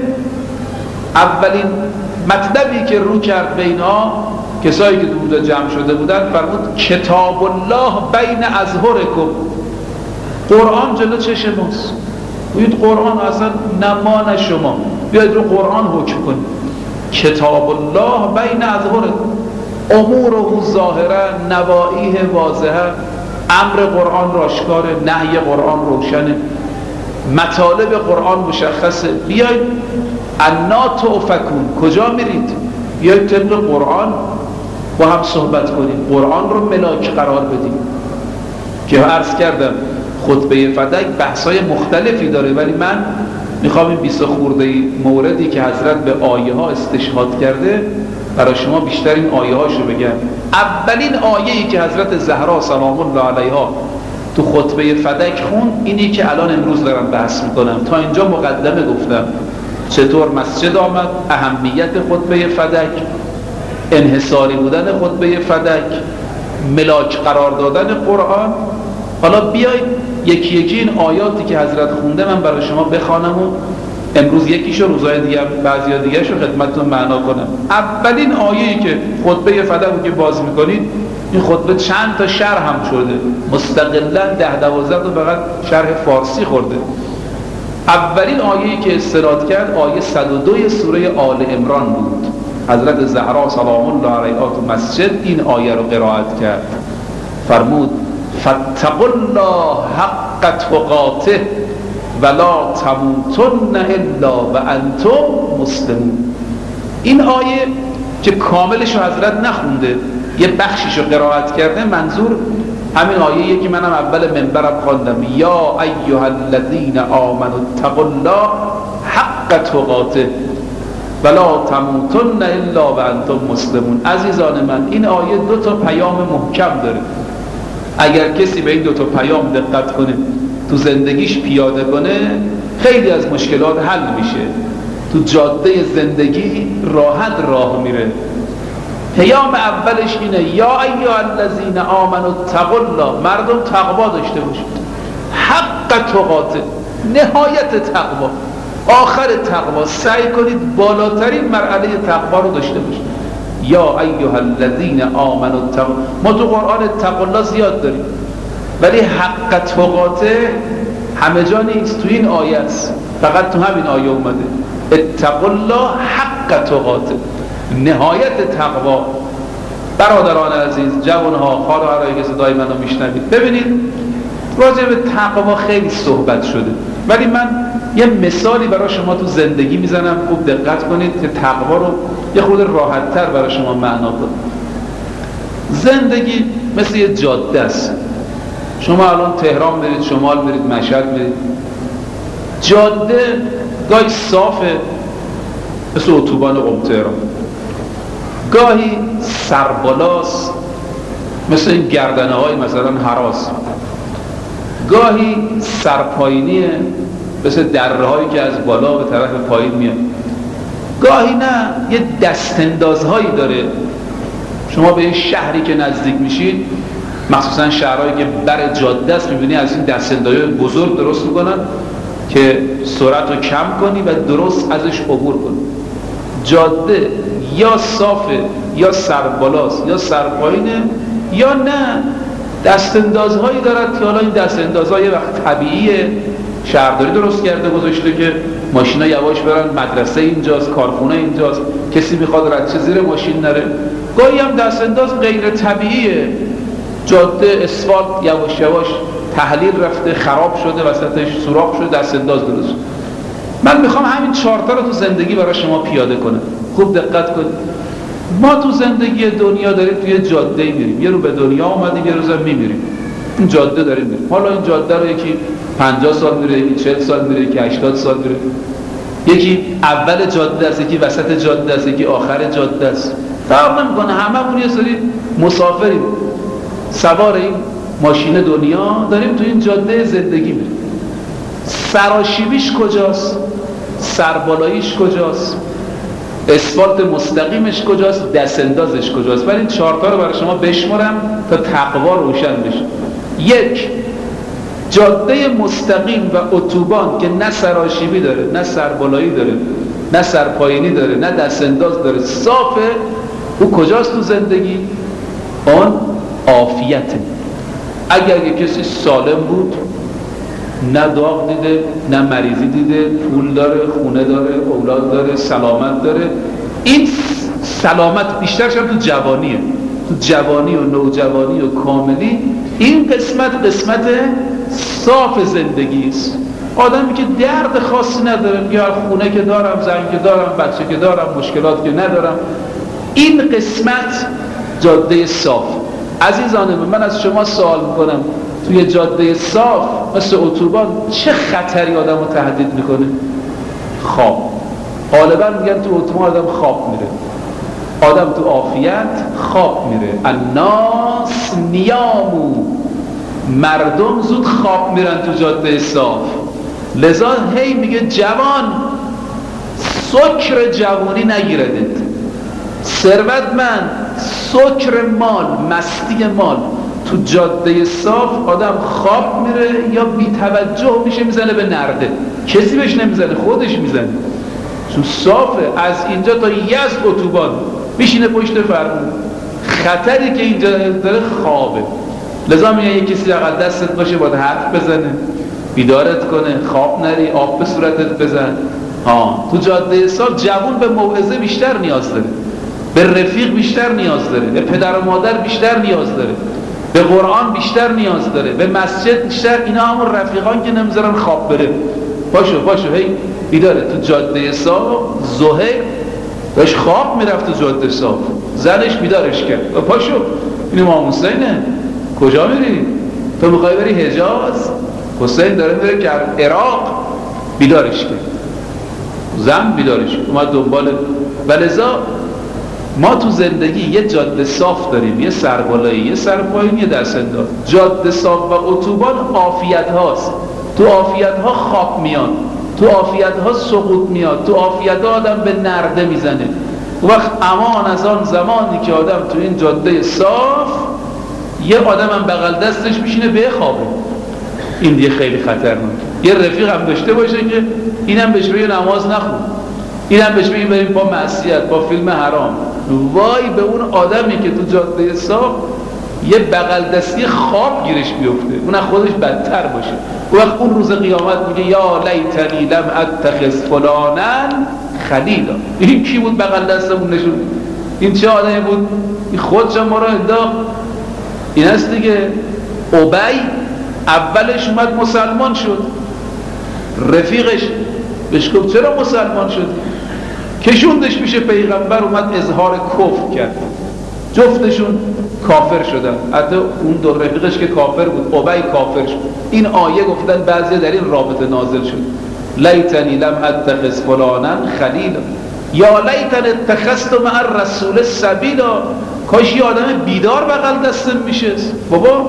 اولین مطلبی که رو کرد بینا کسایی که دور جمع شده بودن فرمود کتاب الله بین اظهرکم. قرآن جلو چشم ماست. بگید قرآن اصلا نما شما، بیاید رو قرآن حکم کنید. کتاب الله بین اظهرکم، اموره ظاهره نوائیه واضحه. امر قرآن راشکاره، نهی قرآن روشنه، مطالب قرآن مشخصه. بیاید انا تؤفکون، کجا میرید؟ بیاید طبق قرآن با هم صحبت کنیم، قرآن رو ملاک قرار بدیم. که عرض کردم خطبه فدک بحثای مختلفی داره، ولی من میخوام این 20 خورده موردی که حضرت به آیه ها استشهاد کرده برای شما بیشتر این آیه هاشو بگم. اولین آیه‌ای که حضرت زهرا سلام الله علیها تو خطبه فدک خوند اینی که الان امروز دارم بحث میکنم. تا اینجا مقدمه گفتم چطور مسجد آمد، اهمیت خطبه فدک، انحصاری بودن خطبه فدک، ملاک قرار دادن قرآن. حالا بیایید یکی یکی این آیاتی که حضرت خونده من برای شما بخوانم و امروز یکیشو روزهای دیگه بعضیا دیگه‌شو خدمتتون معنا کنم. اولین آیه‌ای که خطبه فدک رو که باز میکنید، این خطبه چند تا شرح هم شده، مستقلاً 10-12 تا فقط شرح فارسی خورده. اولین آیه‌ای که استناد کرد آیه 102 سوره آل عمران بود. حضرت زهرا سلام الله علیها تو مسجد این آیه رو قرائت کرد. فرمود فاتقوا الله حق تقاته ولا تموتن الا وانتم مسلمون. این آیه که کاملش رو حضرت نخونده، یه بخشیش رو قرائت کرده، منظور همین آیه‌ایه که منم اول منبرم خواندم. یا ایها الذین آمنوا اتقوا الله حق تقاته ولا تموتن الا وانتم مسلمون. عزیزان من، این آیه 2 تا پیام محکم داره. اگر کسی به این 2 تا پیام دقت کنه، تو زندگیش پیاده کنه، خیلی از مشکلات حل میشه. تو جاده زندگی راحت راه میره. پیام اولش اینه یا ایها الذین آمنوا اتقوا الله، مردم تقوا داشته باشید. حق تقاته، نهایت تقوا، آخر تقوا، سعی کنید بالاترین مرحله تقوا رو داشته باشید. یا ایها الذین آمنوا اتقوا. ما تو قرآن اتقوا الله زیاد داریم، ولی حق تقاته همه جا نیست، تو این آیه است، فقط تو همین آیه اومده. اتقوا الله حق تقاته، نهایت تقوا. برادران عزیز، جوانها، خواهرایی که صدای منو میشنوید، ببینید راجع به تقوا خیلی صحبت شده. ولی من یه مثالی برای شما تو زندگی میزنم، خوب دقت کنید که تقوا رو یه خورده راحت‌تر برای شما معنا کنم. زندگی مثل یه جاده است. شما الان تهران برید، شمال برید، مشهد برید، جاده گاهی صافه مثل اتوبان قم تهران، گاهی سربالاست مثل این گردنه های مثلا هراس، گاهی سرپایینیه مثل دره هایی که از بالا به طرف پایین میاد، گاهی نه یه دستاندازهایی داره. شما به یه شهری که نزدیک میشید، مخصوصا شهرهایی که بر جاده است، میبینی از این دستاندازهای بزرگ درست میکنن که سرعت رو کم کنی و درست ازش عبور کنی. جاده یا صافه یا سربالاست یا سرپایینه، یا نه دستاندازهایی دارد که حالا این دستاندازها یه وقت طبیعیه، شهرداری درست کرده گذاشته که ماشینا یواش برن، مدرسه اینجاست، کارخونه اینجاست، کسی میخواد ردشه زیر ماشین نره. گاهی هم دستانداز غیر طبیعیه، جاده اسفالت یواش یواش تحلیل رفته، خراب شده، وسطش سوراخ شده، دستانداز درست. من میخوام همین 4 تا رو تو زندگی برای شما پیاده کنم. خوب دقت کنید. ما تو زندگی دنیا داریم توی جاده میریم، یه رو به دنیا اومدیم، یه روز هم میمیریم. این جاده داریم میریم. حالا این جاده رو یکی 50 سال میره، یکی 40 سال میره، یکی 80 سال میره، یکی اول جاده است، یکی وسط جاده است، یکی آخر جاده است. فرق نمیکنه، هممون یه سری مسافریم، سوار این ماشین دنیا داریم تو این جاده زندگی میریم. سراشیبیش کجاست؟ سربالاییش کجاست؟ اسفالت مستقیمش کجاست؟ دستاندازش کجاست؟ ولی این 4 تا رو برای شما بشمارم تا تقوا روشن بشه. 1. جاده مستقیم و اتوبان که نه سراشیبی داره، نه سربالایی داره، نه سرپایینی داره، نه دستانداز داره، صافه. او کجاست تو زندگی؟ آن عافیته. اگر یک کسی سالم بود، نه داغ دیده، نه مریضی دیده، پول داره، خونه داره، اولاد داره، سلامت داره، این سلامت بیشترش هم تو جوانیه، تو جوانی و نوجوانی و کاملی. این قسمت صاف زندگی است. آدمی که درد خاصی نداره، میگه خونه که دارم، زن که دارم، بچه که دارم، مشکلات که ندارم. این قسمت جاده صاف. عزیزان من از شما سوال میکنم، توی جاده صاف مثل اتوبان چه خطری آدم رو تهدید میکنه؟ خواب. غالبا میگن تو اتوبان آدم خواب میره، آدم تو عافیت خواب میره. الناس نیامو، مردم زود خواب میرن تو جاده صاف. لذا هی میگه جوان، سکر جوانی نگیردید، ثروتمند، سکر مال، مستی مال. تو جاده صاف آدم خواب میره یا بی توجه میشه میزنه به نرده، کسی بهش نمیزنه، خودش میزنه، چون صافه. از اینجا تا یزد اتوبان میشینه پشت فرمون. خطری که اینجا داره خوابه. لذا میگه یک کسی اقل دستت باشه باید حرف بزنه، بیدارت کنه، خواب نری، آب به صورتت بزن. تو جاده صاف جوون به موعظه بیشتر نیاز داره، به رفیق بیشتر نیاز داره، به پدر و مادر بیشتر نیاز داره، به قرآن بیشتر نیاز داره، به مسجد بیشتر. اینا همون رفیقان که نمیذارن خواب بره. پاشو هی بیداره. تو جاده صاف زهیر داشت خواب میرفت تو جاده صاف، زنش بیدارش کرد، پاشو این امام حسینه، کجا میری؟ تو میخوای بری حجاز؟ حسین داره میره که عراق. بیدارش کرد، زن بیدارش کرد، اومد دنبال. ولذا ما تو زندگی یه جاده صاف داریم، یه سربالایی، یه سرپایینی، یه دستانداز. جاده صاف و اتوبان عافیت هاست. تو عافیت ها خواب میاد، تو عافیت ها سقوط میاد، تو عافیت ها آدم به نرده میزنه. وقت امان از آن زمانی که آدم تو این جاده صاف یه آدم هم بغل دستش میشینه بخوابه. این دیگه خیلی خطرناکه. یه رفیق هم داشته باشه که اینم بهش بگه نماز نخون، اینم بهش بگه بریم با معصیت، با فیلم حرام. وای به اون آدمی که تو جاده صاف یه بغل دستی خواب گیرش بیفته، اون از خودش بدتر باشه. وقت اون روز قیامت میگه یا لیتنی لم اتخذ فلانا خلیلا. این کی بود بغل دستمون نشون؟ این چه آدمی بود؟ این خودش ما رو انداخت. این است دیگه. ابی اولش اومد مسلمان شد، رفیقش بهش گفت چرا مسلمان شدی؟ کشوندش پیش پیغمبر، اومد اظهار کفر کرد، جفتشون کافر شدن. حتی اون دو رفیقش که کافر بود، ابی کافر شد. این آیه گفتن بعضی در این رابطه نازل شد، لیتنی لم اتخذ فلانا خلیلا یا لیتنی اتخذت مع الرسول سبیلا. کاش یه آدم بیدار بغل دستم میشه. بابا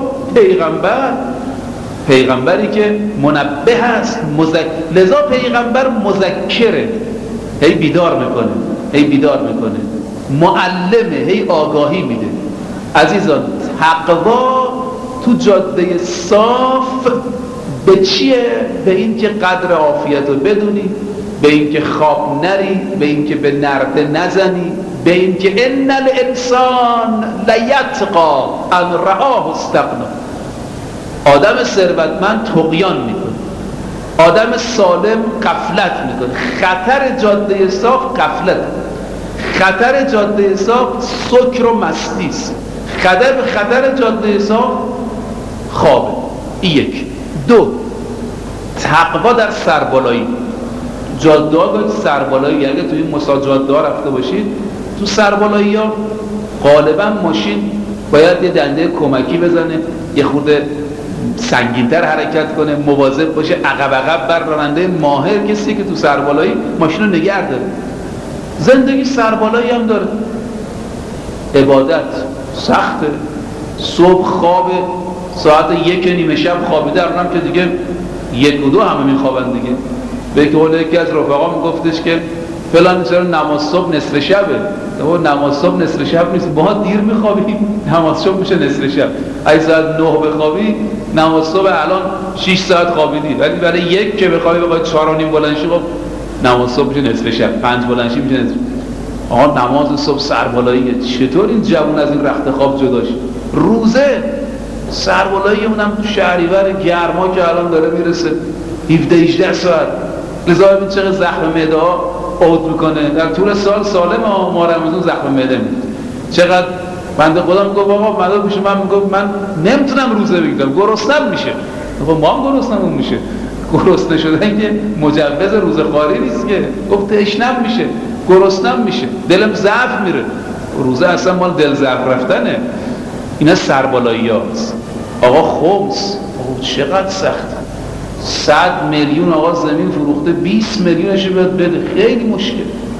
پیغمبری که منبه است، لذا پیغمبر مذکره، هی بیدار میکنه، معلمه، هی آگاهی میده. عزیزان، تقوا تو جاده صاف به چیه؟ به این که قدر عافیت رو بدونی، به این که خواب نری، به این که به نرده نزنی، به این که ان الانسان لیطغی ان رآه استغنی. آدم ثروتمند طغیان میکنه، آدم سالم غفلت میکنه. خطر جاده صاف غفلت، خطر جاده صاف سکر و مستی است. خطر جاده صاف خوابه. این یک. دو، تقوا در سربالایی. جاده ها باید سربالایی، اگه توی این مساجاده ها رفته باشید، تو سربالایی ها غالبا ماشین باید یه دنده کمکی بزنه، یه خورده سنگین‌تر حرکت کنه، مواظب باشه، عقب بر راننده ماهر کسی که تو سربالایی ماشین رو نگه داره. زندگی سربالایی هم داره. عبادت سخته، صبح خواب ساعت 1:30 شب خوابیده، الان که دیگه 1 و 2 همه میخوابن دیگه. به قول یکی از رفقا میگفتش که فلان چرا نماز صبح نصف شبه؟ تو نماز صبح نصف شب نیست، ما دیر میخوابیم، نماز صبح میشه نصف شب. اگه ساعت 9 بخوابی، نماز صبح الان 6 ساعت خوابیدی، ولی برای یک که بخوابی بخوای 4:30 بلند شی، خب نماز صبح میشه نصف شب، 5 بلند شی میشه نصف. آقا نماز صبح سربالاییه. چطور این جوون از این رخت خواب جدا شد؟ روزه سربالایی، اونم تو شهریور گرما که الان داره میرسه 17-18 ساعت. لذا ببین چقدر زخم معده ها عود میکنه. در طول سال سالم ما رمضان زخم معده میده. چقدر بنده خدا میگه آقا مدار پیش من، میگه من نمیتونم روزه بگیرم، گرسنم میشه. خب ما هم گرسنمون میشه. گرسنه شدن که مجوز روزه‌خواری نیست که. گفت تشنم میشه، گرسنم میشه، دلم ضعف میره. روزه اصلا مال دل ضعف رفتنه. اینا سربالایی‌هاست. آقا خمس، آقا چقدر سخته. 100 میلیون آقا زمین فروخته، 20 میلیونش رو بده، خیلی مشکل.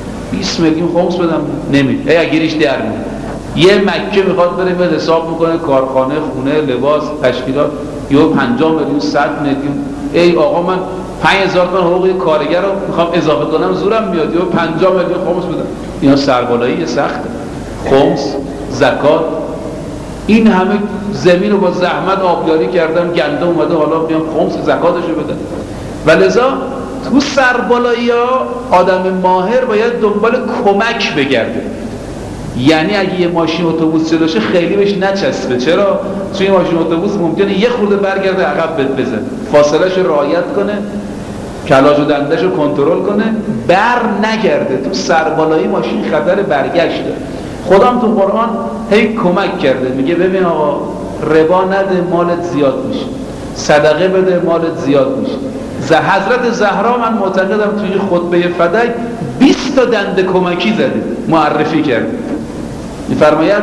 20 میلیون خمس بدم نمیده، اگه گیرش در میده. یه مکه میخواد بره به حساب میکنه، کارخانه، خونه، لباس، تشکیلات، یا 50 میلیون، 100 میلیون. ای آقا من 5000 تومان حقوق کارگر رو میخوام اضافه کنم، زورم میاد، یا 50 میلیون خمس بدم. اینا سربالایی سخته. خمس، زکات، این همه زمین رو با زحمت آبیاری کردم، گنده اومده، حالا بیام خمس زکاتشو بدم. ولذا تو سربالایی ها آدم ماهر باید دنبال کمک بگرده. یعنی اگه یه ماشین اتوبوس جلوشه خیلی بهش نچسبه. چرا؟ چون این ماشین اتوبوس ممکنه یه خورده برگرده عقب بزنه، فاصلهش رو رعایت کنه، کلاژ و دندش رو کنترل کنه، بر نگرده. تو سربالایی ماشین خطر برگشت داره. خودم تو قرآن هی کمک کرده، میگه ببین آقا ربا نده مالت زیاد میشه، صدقه بده مالت زیاد میشه. حضرت زهرا من معتقدم توی خطبه فدک 20 تا دنده کمکی زده، معرفی کرده. میفرماید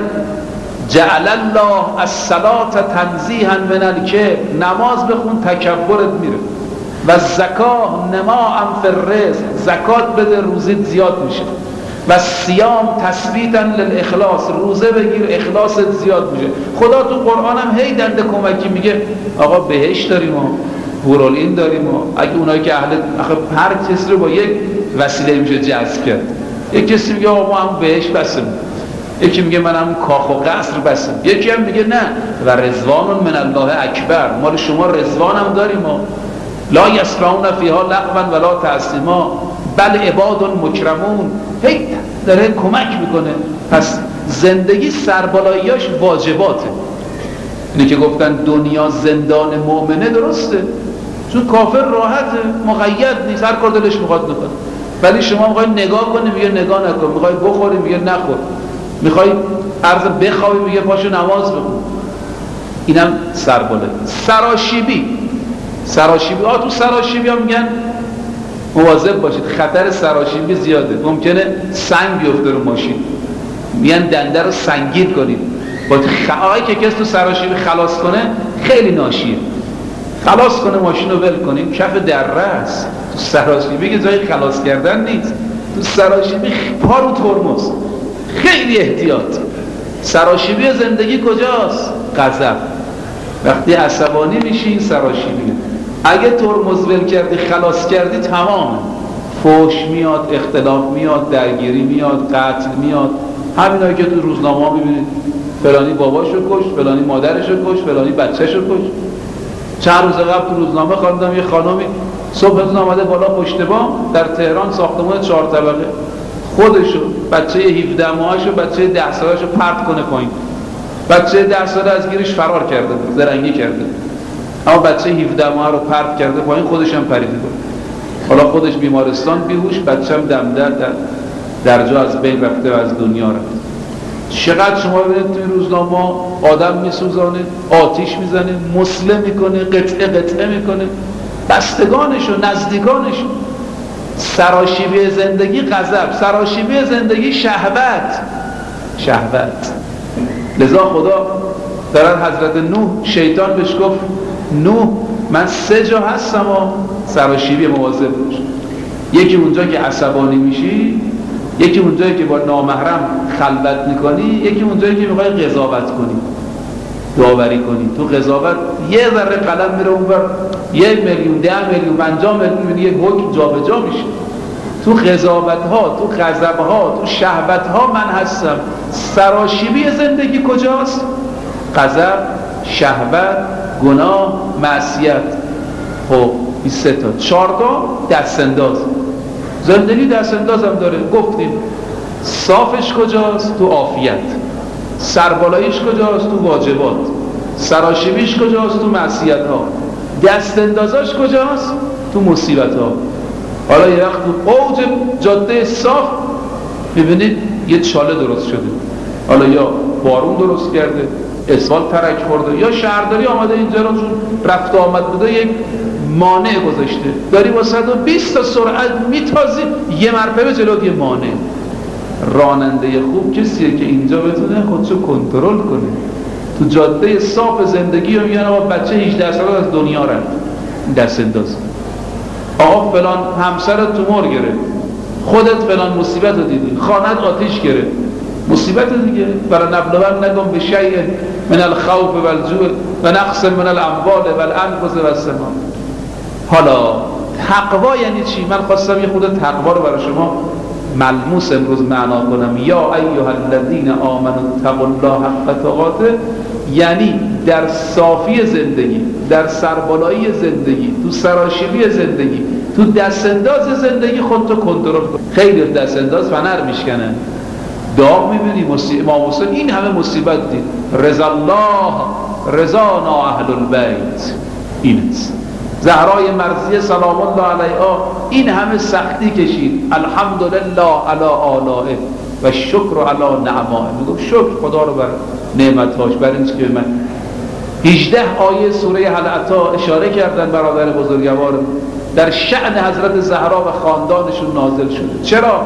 جعل الله الصلاة تنزیها من الکبر، نماز بخون تکبرت میره، و زکاه نماء فی الرزق، زکات بده روزیت زیاد میشه، و صیام تثبیتا للاخلاص، روزه بگیر اخلاصت زیاد میشه. خدا تو قرآن هم هی دنده کمکی میگه. آقا بهشت داریم ما، هورالعین داریم ما. اگه اونایی که اهل هر کسی رو با یک وسیله میشه جذب کرد. یک کسی میگه آقا ما هم بهشت بسیم، یکی میگه من هم کاخ و قصر بسیم، یکی هم میگه نه و رضوان من الله اکبر، مال شما رضوان هم داریم ما. لا یسمعون فیها لغوا ولا تأثیما بل عباد مکرمون. هی داره کمک میکنه. پس زندگی سربالاییاش واجباته. اینه که گفتن دنیا زندان مؤمنه، درسته، چون کافر راحته، مقید نیست، هر کار دلش میخواد میکنه. ولی شما میخوای نگاه کنی میگه نگاه نکن، میخوای بخوری میگه نخور، میخوای عرض بخوابی میگه پاشو نماز بخون. اینم سربالایی. سراشیبی تو سراشیبی ها میگن مواظب باشید، خطر سراشیبی زیاده، ممکنه سنگ بیفته رو ماشین، میان دنده رو سنگین کنید. با آقایی که کس تو سراشیبی خلاص کنه خیلی ناشیه، خلاص کنه ماشین رو ول کنیم کف دره است. تو سراشیبی که جای خلاص کردن نیست، تو سراشیبی پا رو ترمز، خیلی احتیاط. سراشیبی زندگی کجاست؟ غضب. وقتی عصبانی میشی این سراشیبی. اگه ترمز ول کردی خلاص کردی تمامه، فحش میاد، اختلاف میاد، درگیری میاد، قتل میاد. همینایی که تو روزنامه‌ها میبینید فلانی باباشو کش، فلانی مادرشو کش، فلانی بچه‌شو کش. چند روز قبل تو روزنامه خواندم یه خانمی صبح روز آمده بالا پشت بام در تهران ساختمان 4 طبقه، خودشو، بچه 17 ماهشو، بچه 10 سالشو پرت کنه پایین. بچه 10 ساله از گیرش فرار کرده، زرنگی کرده، اما بچه 17 ماه رو پرت کرده پایین، خودش هم پریده بود. حالا خودش بیمارستان بیهوش، بچه‌م دم در جا از بین رفته و از دنیا رفته. چقدر شما ببینید توی روزنامه آدم میسوزانه، آتیش میزنه، مسله میکنه، قطعه میکنه، بستگانش و نزدیکانش. سراشیبی زندگی غضب، سراشیبی زندگی شهوت. لذا خدا در حضرت نوح شیطان بهش گفت نوح من 3 جا هستم و سراشیبی مواظب باش. یکی اونجا که عصبانی میشی، یکی اونجایی که با نامحرم خلوت میکنی، یکی اونجایی که میخوای قضاوت کنی، داوری کنی. تو قضاوت یه ذره قلم میره اونور، 1 میلیون، 10 میلیون، 50 میلیون میبینی یک حکم جابجا میشه. تو قضاوت ها، تو غضب ها، تو شهوت ها من هستم. سراشیبی زندگی کجاست؟ غضب، شهوت، گناه، معصیت. خب این 3 تا. 4 تا دست انداز. زندگی دست انداز هم داره، گفتیم صافش کجاست؟ تو عافیت. سربالاییش کجاست؟ تو واجبات. سراشیبیش کجاست؟ تو معصیت ها. دست اندازاش کجاست؟ تو مصیبت ها. حالا یه وقت تو اوج جاده صاف ببینید یه چاله درست شده، حالا یا بارون درست کرده، اسفالت ترک خورده، یا شهرداری آمده اینجا رو چون رفت آمد بوده یک مانع گذاشته، داری با 120 تا سرعت میتازی، یه مرتبه جلوت یه مانع. راننده خوب کسیه که اینجا بتونه خودشو کنترل کنه. تو جاده صاف زندگی رو میگن آقا بچه 18 ساله از دنیا رفت، دست انداز. آقا فلان همسرت تومور گرفت، خودت فلان مصیبت رو دیدی، خانت آتیش گرفت، مصیبت دیگه. برای نبلونکم بشیء من الخوف والجوع و نقص من الاموال والانفس والثمار. حالا تقوا یعنی چی؟ من خواستم یه خود تقوا رو برای شما ملموس امروز معنا کنم. یا ایها الذین آمنوا اتقوا الله حق تقاته، یعنی در صافی زندگی، در سربالایی زندگی، تو سراشیبی زندگی، تو دستانداز زندگی خودتو کنترل کن. خیلی دستانداز فنر میشکنن، داغ میبینی. امام حسین این همه مصیبت دید، رضا الله رضانا اهل البیت، این است. زهرای مرضیه سلام الله علیها این همه سختی کشید، الحمدلله علی آلائه و شکر علی نعمائه. میگم شکر خدا رو بر نعمتاش، بر این که من 18 آیه سوره هل اتی اشاره کردن برادر بزرگوار در شأن حضرت زهرا و خاندانشون نازل شده. چرا؟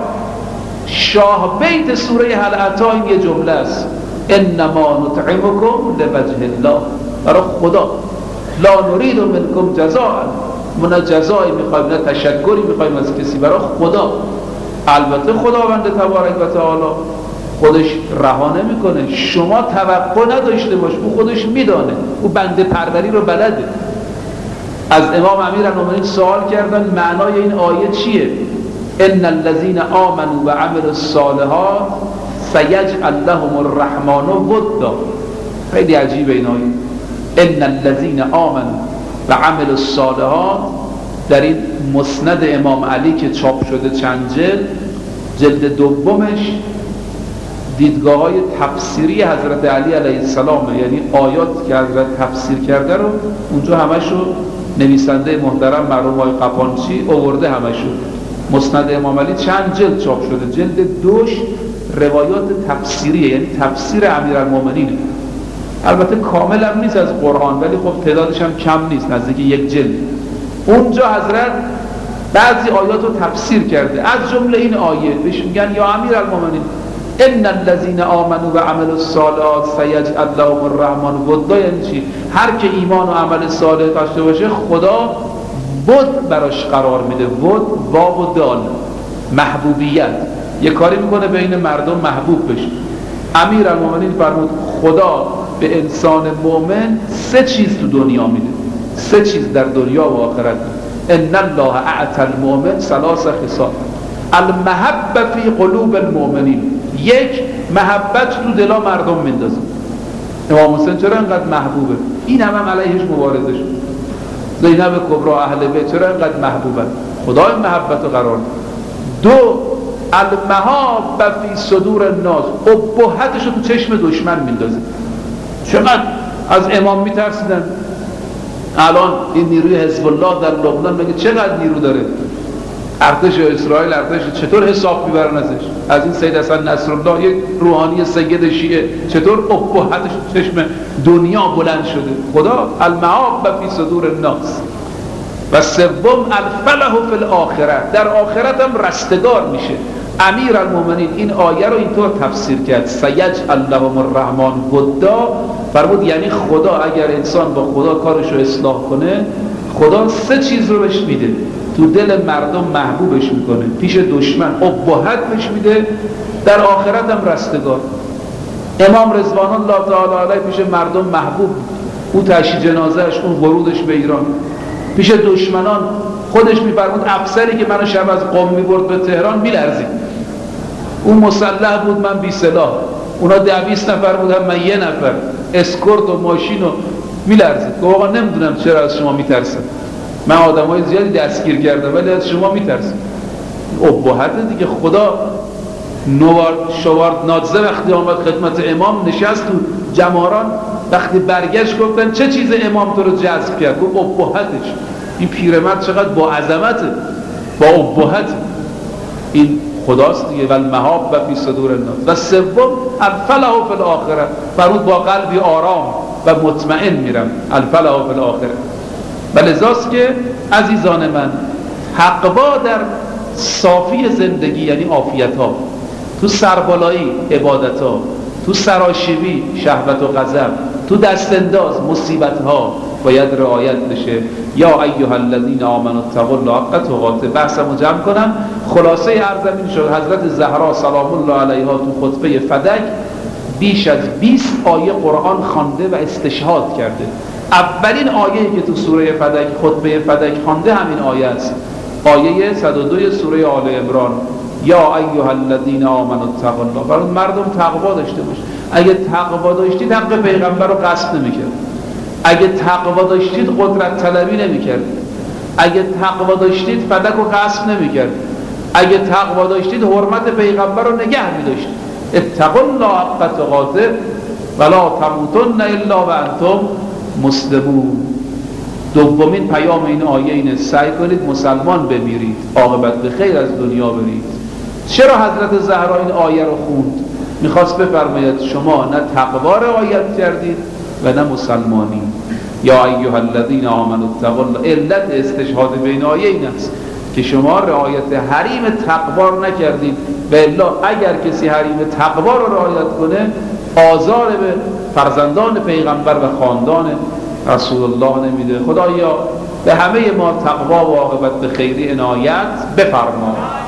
شاه بیت سوره هل اتی این یه جمله است، انما نطعمکم لوجه الله، برای خدا، لا نرید منکم جزاء، من جزایی میخوایم نه تشکری میخوایم از کسی، برای خدا. البته خداوند تبارک و تعالی خودش رها نمیکنه، شما توقع نداشته باش، او خودش میدانه، او بنده پروری رو بلده. از امام امیرالمومنین سوال کردن معنای این آیه چیه؟ ان الذين آمنوا وعملوا الصالحات سيجعل لهم الرحمن ودا. خیلی عجیبه این آیه، ان الذين آمنوا وعملوا الصالحات. در این مسند امام علی که چاپ شده چند جلد دومش دیدگاه‌های تفسیری حضرت علی علیه السلام، یعنی آیات که حضرت تفسیر کرده رو اونجا همشو نویسنده محترم مرحوم آقای قپانچی آورده. همشو مسند امام علی چند جلد چاپ شده، جلد دوش روایات تفسیریه، یعنی تفسیر امیرالمومنینه. البته کامل هم نیست از قرآن، ولی خب تعدادش هم کم نیست، نزدیک 1 جلد. اونجا حضرت بعضی آیات رو تفسیر کرده، از جمله این آیه بهش میگن یا امیرالمومنین ان الذين آمنوا و عملوا الصالحات سيجعل لهم الرحمن ودا. یعنی چی؟ هر که ایمان و عمل صالح داشته باشه خدا ود براش قرار میده. ود واو و دال، محبوبیت، یه کاری میکنه بین مردم محبوب بشه. امیرالمومنین فرمود خدا به انسان مؤمن 3 چیز تو دنیا میده، 3 چیز در دنیا و آخرت. ان الله اعطى المؤمن 3 خصال: المحبه فی قلوب المؤمنین، 1 محبت تو دلا مردم میندازه. امام حسین چرا انقدر محبوبه؟ این هم علیهش مبارزه شد. زینب کبری اهل بیت چرا انقدر محبوبه؟ خدا این محبت رو قرار داد. 2 المحبه فی صدور الناس، ابهتش رو تو چشم دشمن میندازه. چقدر از امام میترسیدن. الان این نیروی حزب الله در لبنان مگه چقدر نیرو داره؟ ارتش اسرائیل، ارتش چطور حساب میبرن ازش؟ از این سید حسن نصرالله، یک روحانی سید شیعه، چطور ابهتش چشم دنیا بلند شده؟ خدا المحبه فی صدور الناس. و 3 الفلاح فی الاخره، در آخرت هم رستگار میشه. امیرالمومنین این آیه رو اینطور تفسیر کرد: سیجعل لهم الرحمن ودا. فرمود یعنی خدا اگر انسان با خدا کارش رو اصلاح کنه، خدا 3 چیز رو بهش میده. تو دل مردم محبوبش میکنه، پیش دشمن ابهت بهش میده، در آخرت هم رستگار. امام رضوان الله تعالی علیه پیش مردم محبوب، او تشییع جنازهش، اون ورودش به ایران. پیش دشمنان خودش میفرمود افسری که منو شب از قم میبرد به تهران میلرزید. اون مسلح بود، من بی سلاح. اونا 200 نفر بودن، من 1 نفر، اسکورت و ماشین و میلرزید. گفت آقا نمیدونم چرا از شما میترسم، من آدمای زیادی دستگیر کردم ولی از شما میترسم. ابهت دیگه. خدا شواردنادزه وقتی آمد خدمت امام نشست تو جماران، وقتی برگشت گفتن چه چیز امام تو رو جذب کرد؟ گفت ابهتش. این پیرمرد چقدر با عظمته، با ابهت. این خداست دیگه. و المحبه فی صدور الناس. و 3 الفلاح فی الاخره، فرود با قلبی آرام و مطمئن میرم. الفلاح فی الاخره. ولذاست که عزیزان من، حقوا در صافی زندگی یعنی عافیت ها، تو سربالایی عبادت ها، تو سراشیبی شهوت و غضب، تو دستانداز مصیبت ها باید رعایت بشه. یا ایها الذین آمنوا اتقوا الله حق تقاته. بحثمو جمع کنم. خلاصه عرضم این شد: حضرت زهرا سلام الله علیها تو خطبه فدک بیش از 20 آیه قرآن خوانده و استشهاد کرده. اولین آیه‌ای که تو سوره فدک، خطبه فدک خوانده همین آیه است. آیه 102 سوره آل عمران: یا ایها الذین آمنوا اتقوا الله. برای مردم تقوا داشته باش. اگه تقوا داشتید حق پیغمبر رو غصب نمی‌کرد. اگه تقوا داشتید قدرت طلبی نمی‌کرد. اگه تقوا داشتید فدک رو غصب نمی‌کرد. اگه تقوا داشتید حرمت پیغمبر رو نگه می‌داشتید. اتقوا الله حق تقاته ولا تموتن الا وانتم مسلمون. دومین پیام این آیه اینه: سعی کنید مسلمان بمیرید، عاقبت به خیر از دنیا برید. چرا حضرت زهرا این آیه رو خوند؟ میخواست بفرماید شما نه تقوا رعایت کردید و نه مسلمانی. یا ایها الذین آمنوا اتقوا الله. علت استشهاد بین آیه این است که شما رعایت حریم تقوا رو نکردید، و الا اگر کسی حریم تقوا رو رعایت کنه آزار به فرزندان پیغمبر و خاندان رسول الله نمیده. خدایا به همه ما تقوا و عاقبت به خیری عنایت بفرما.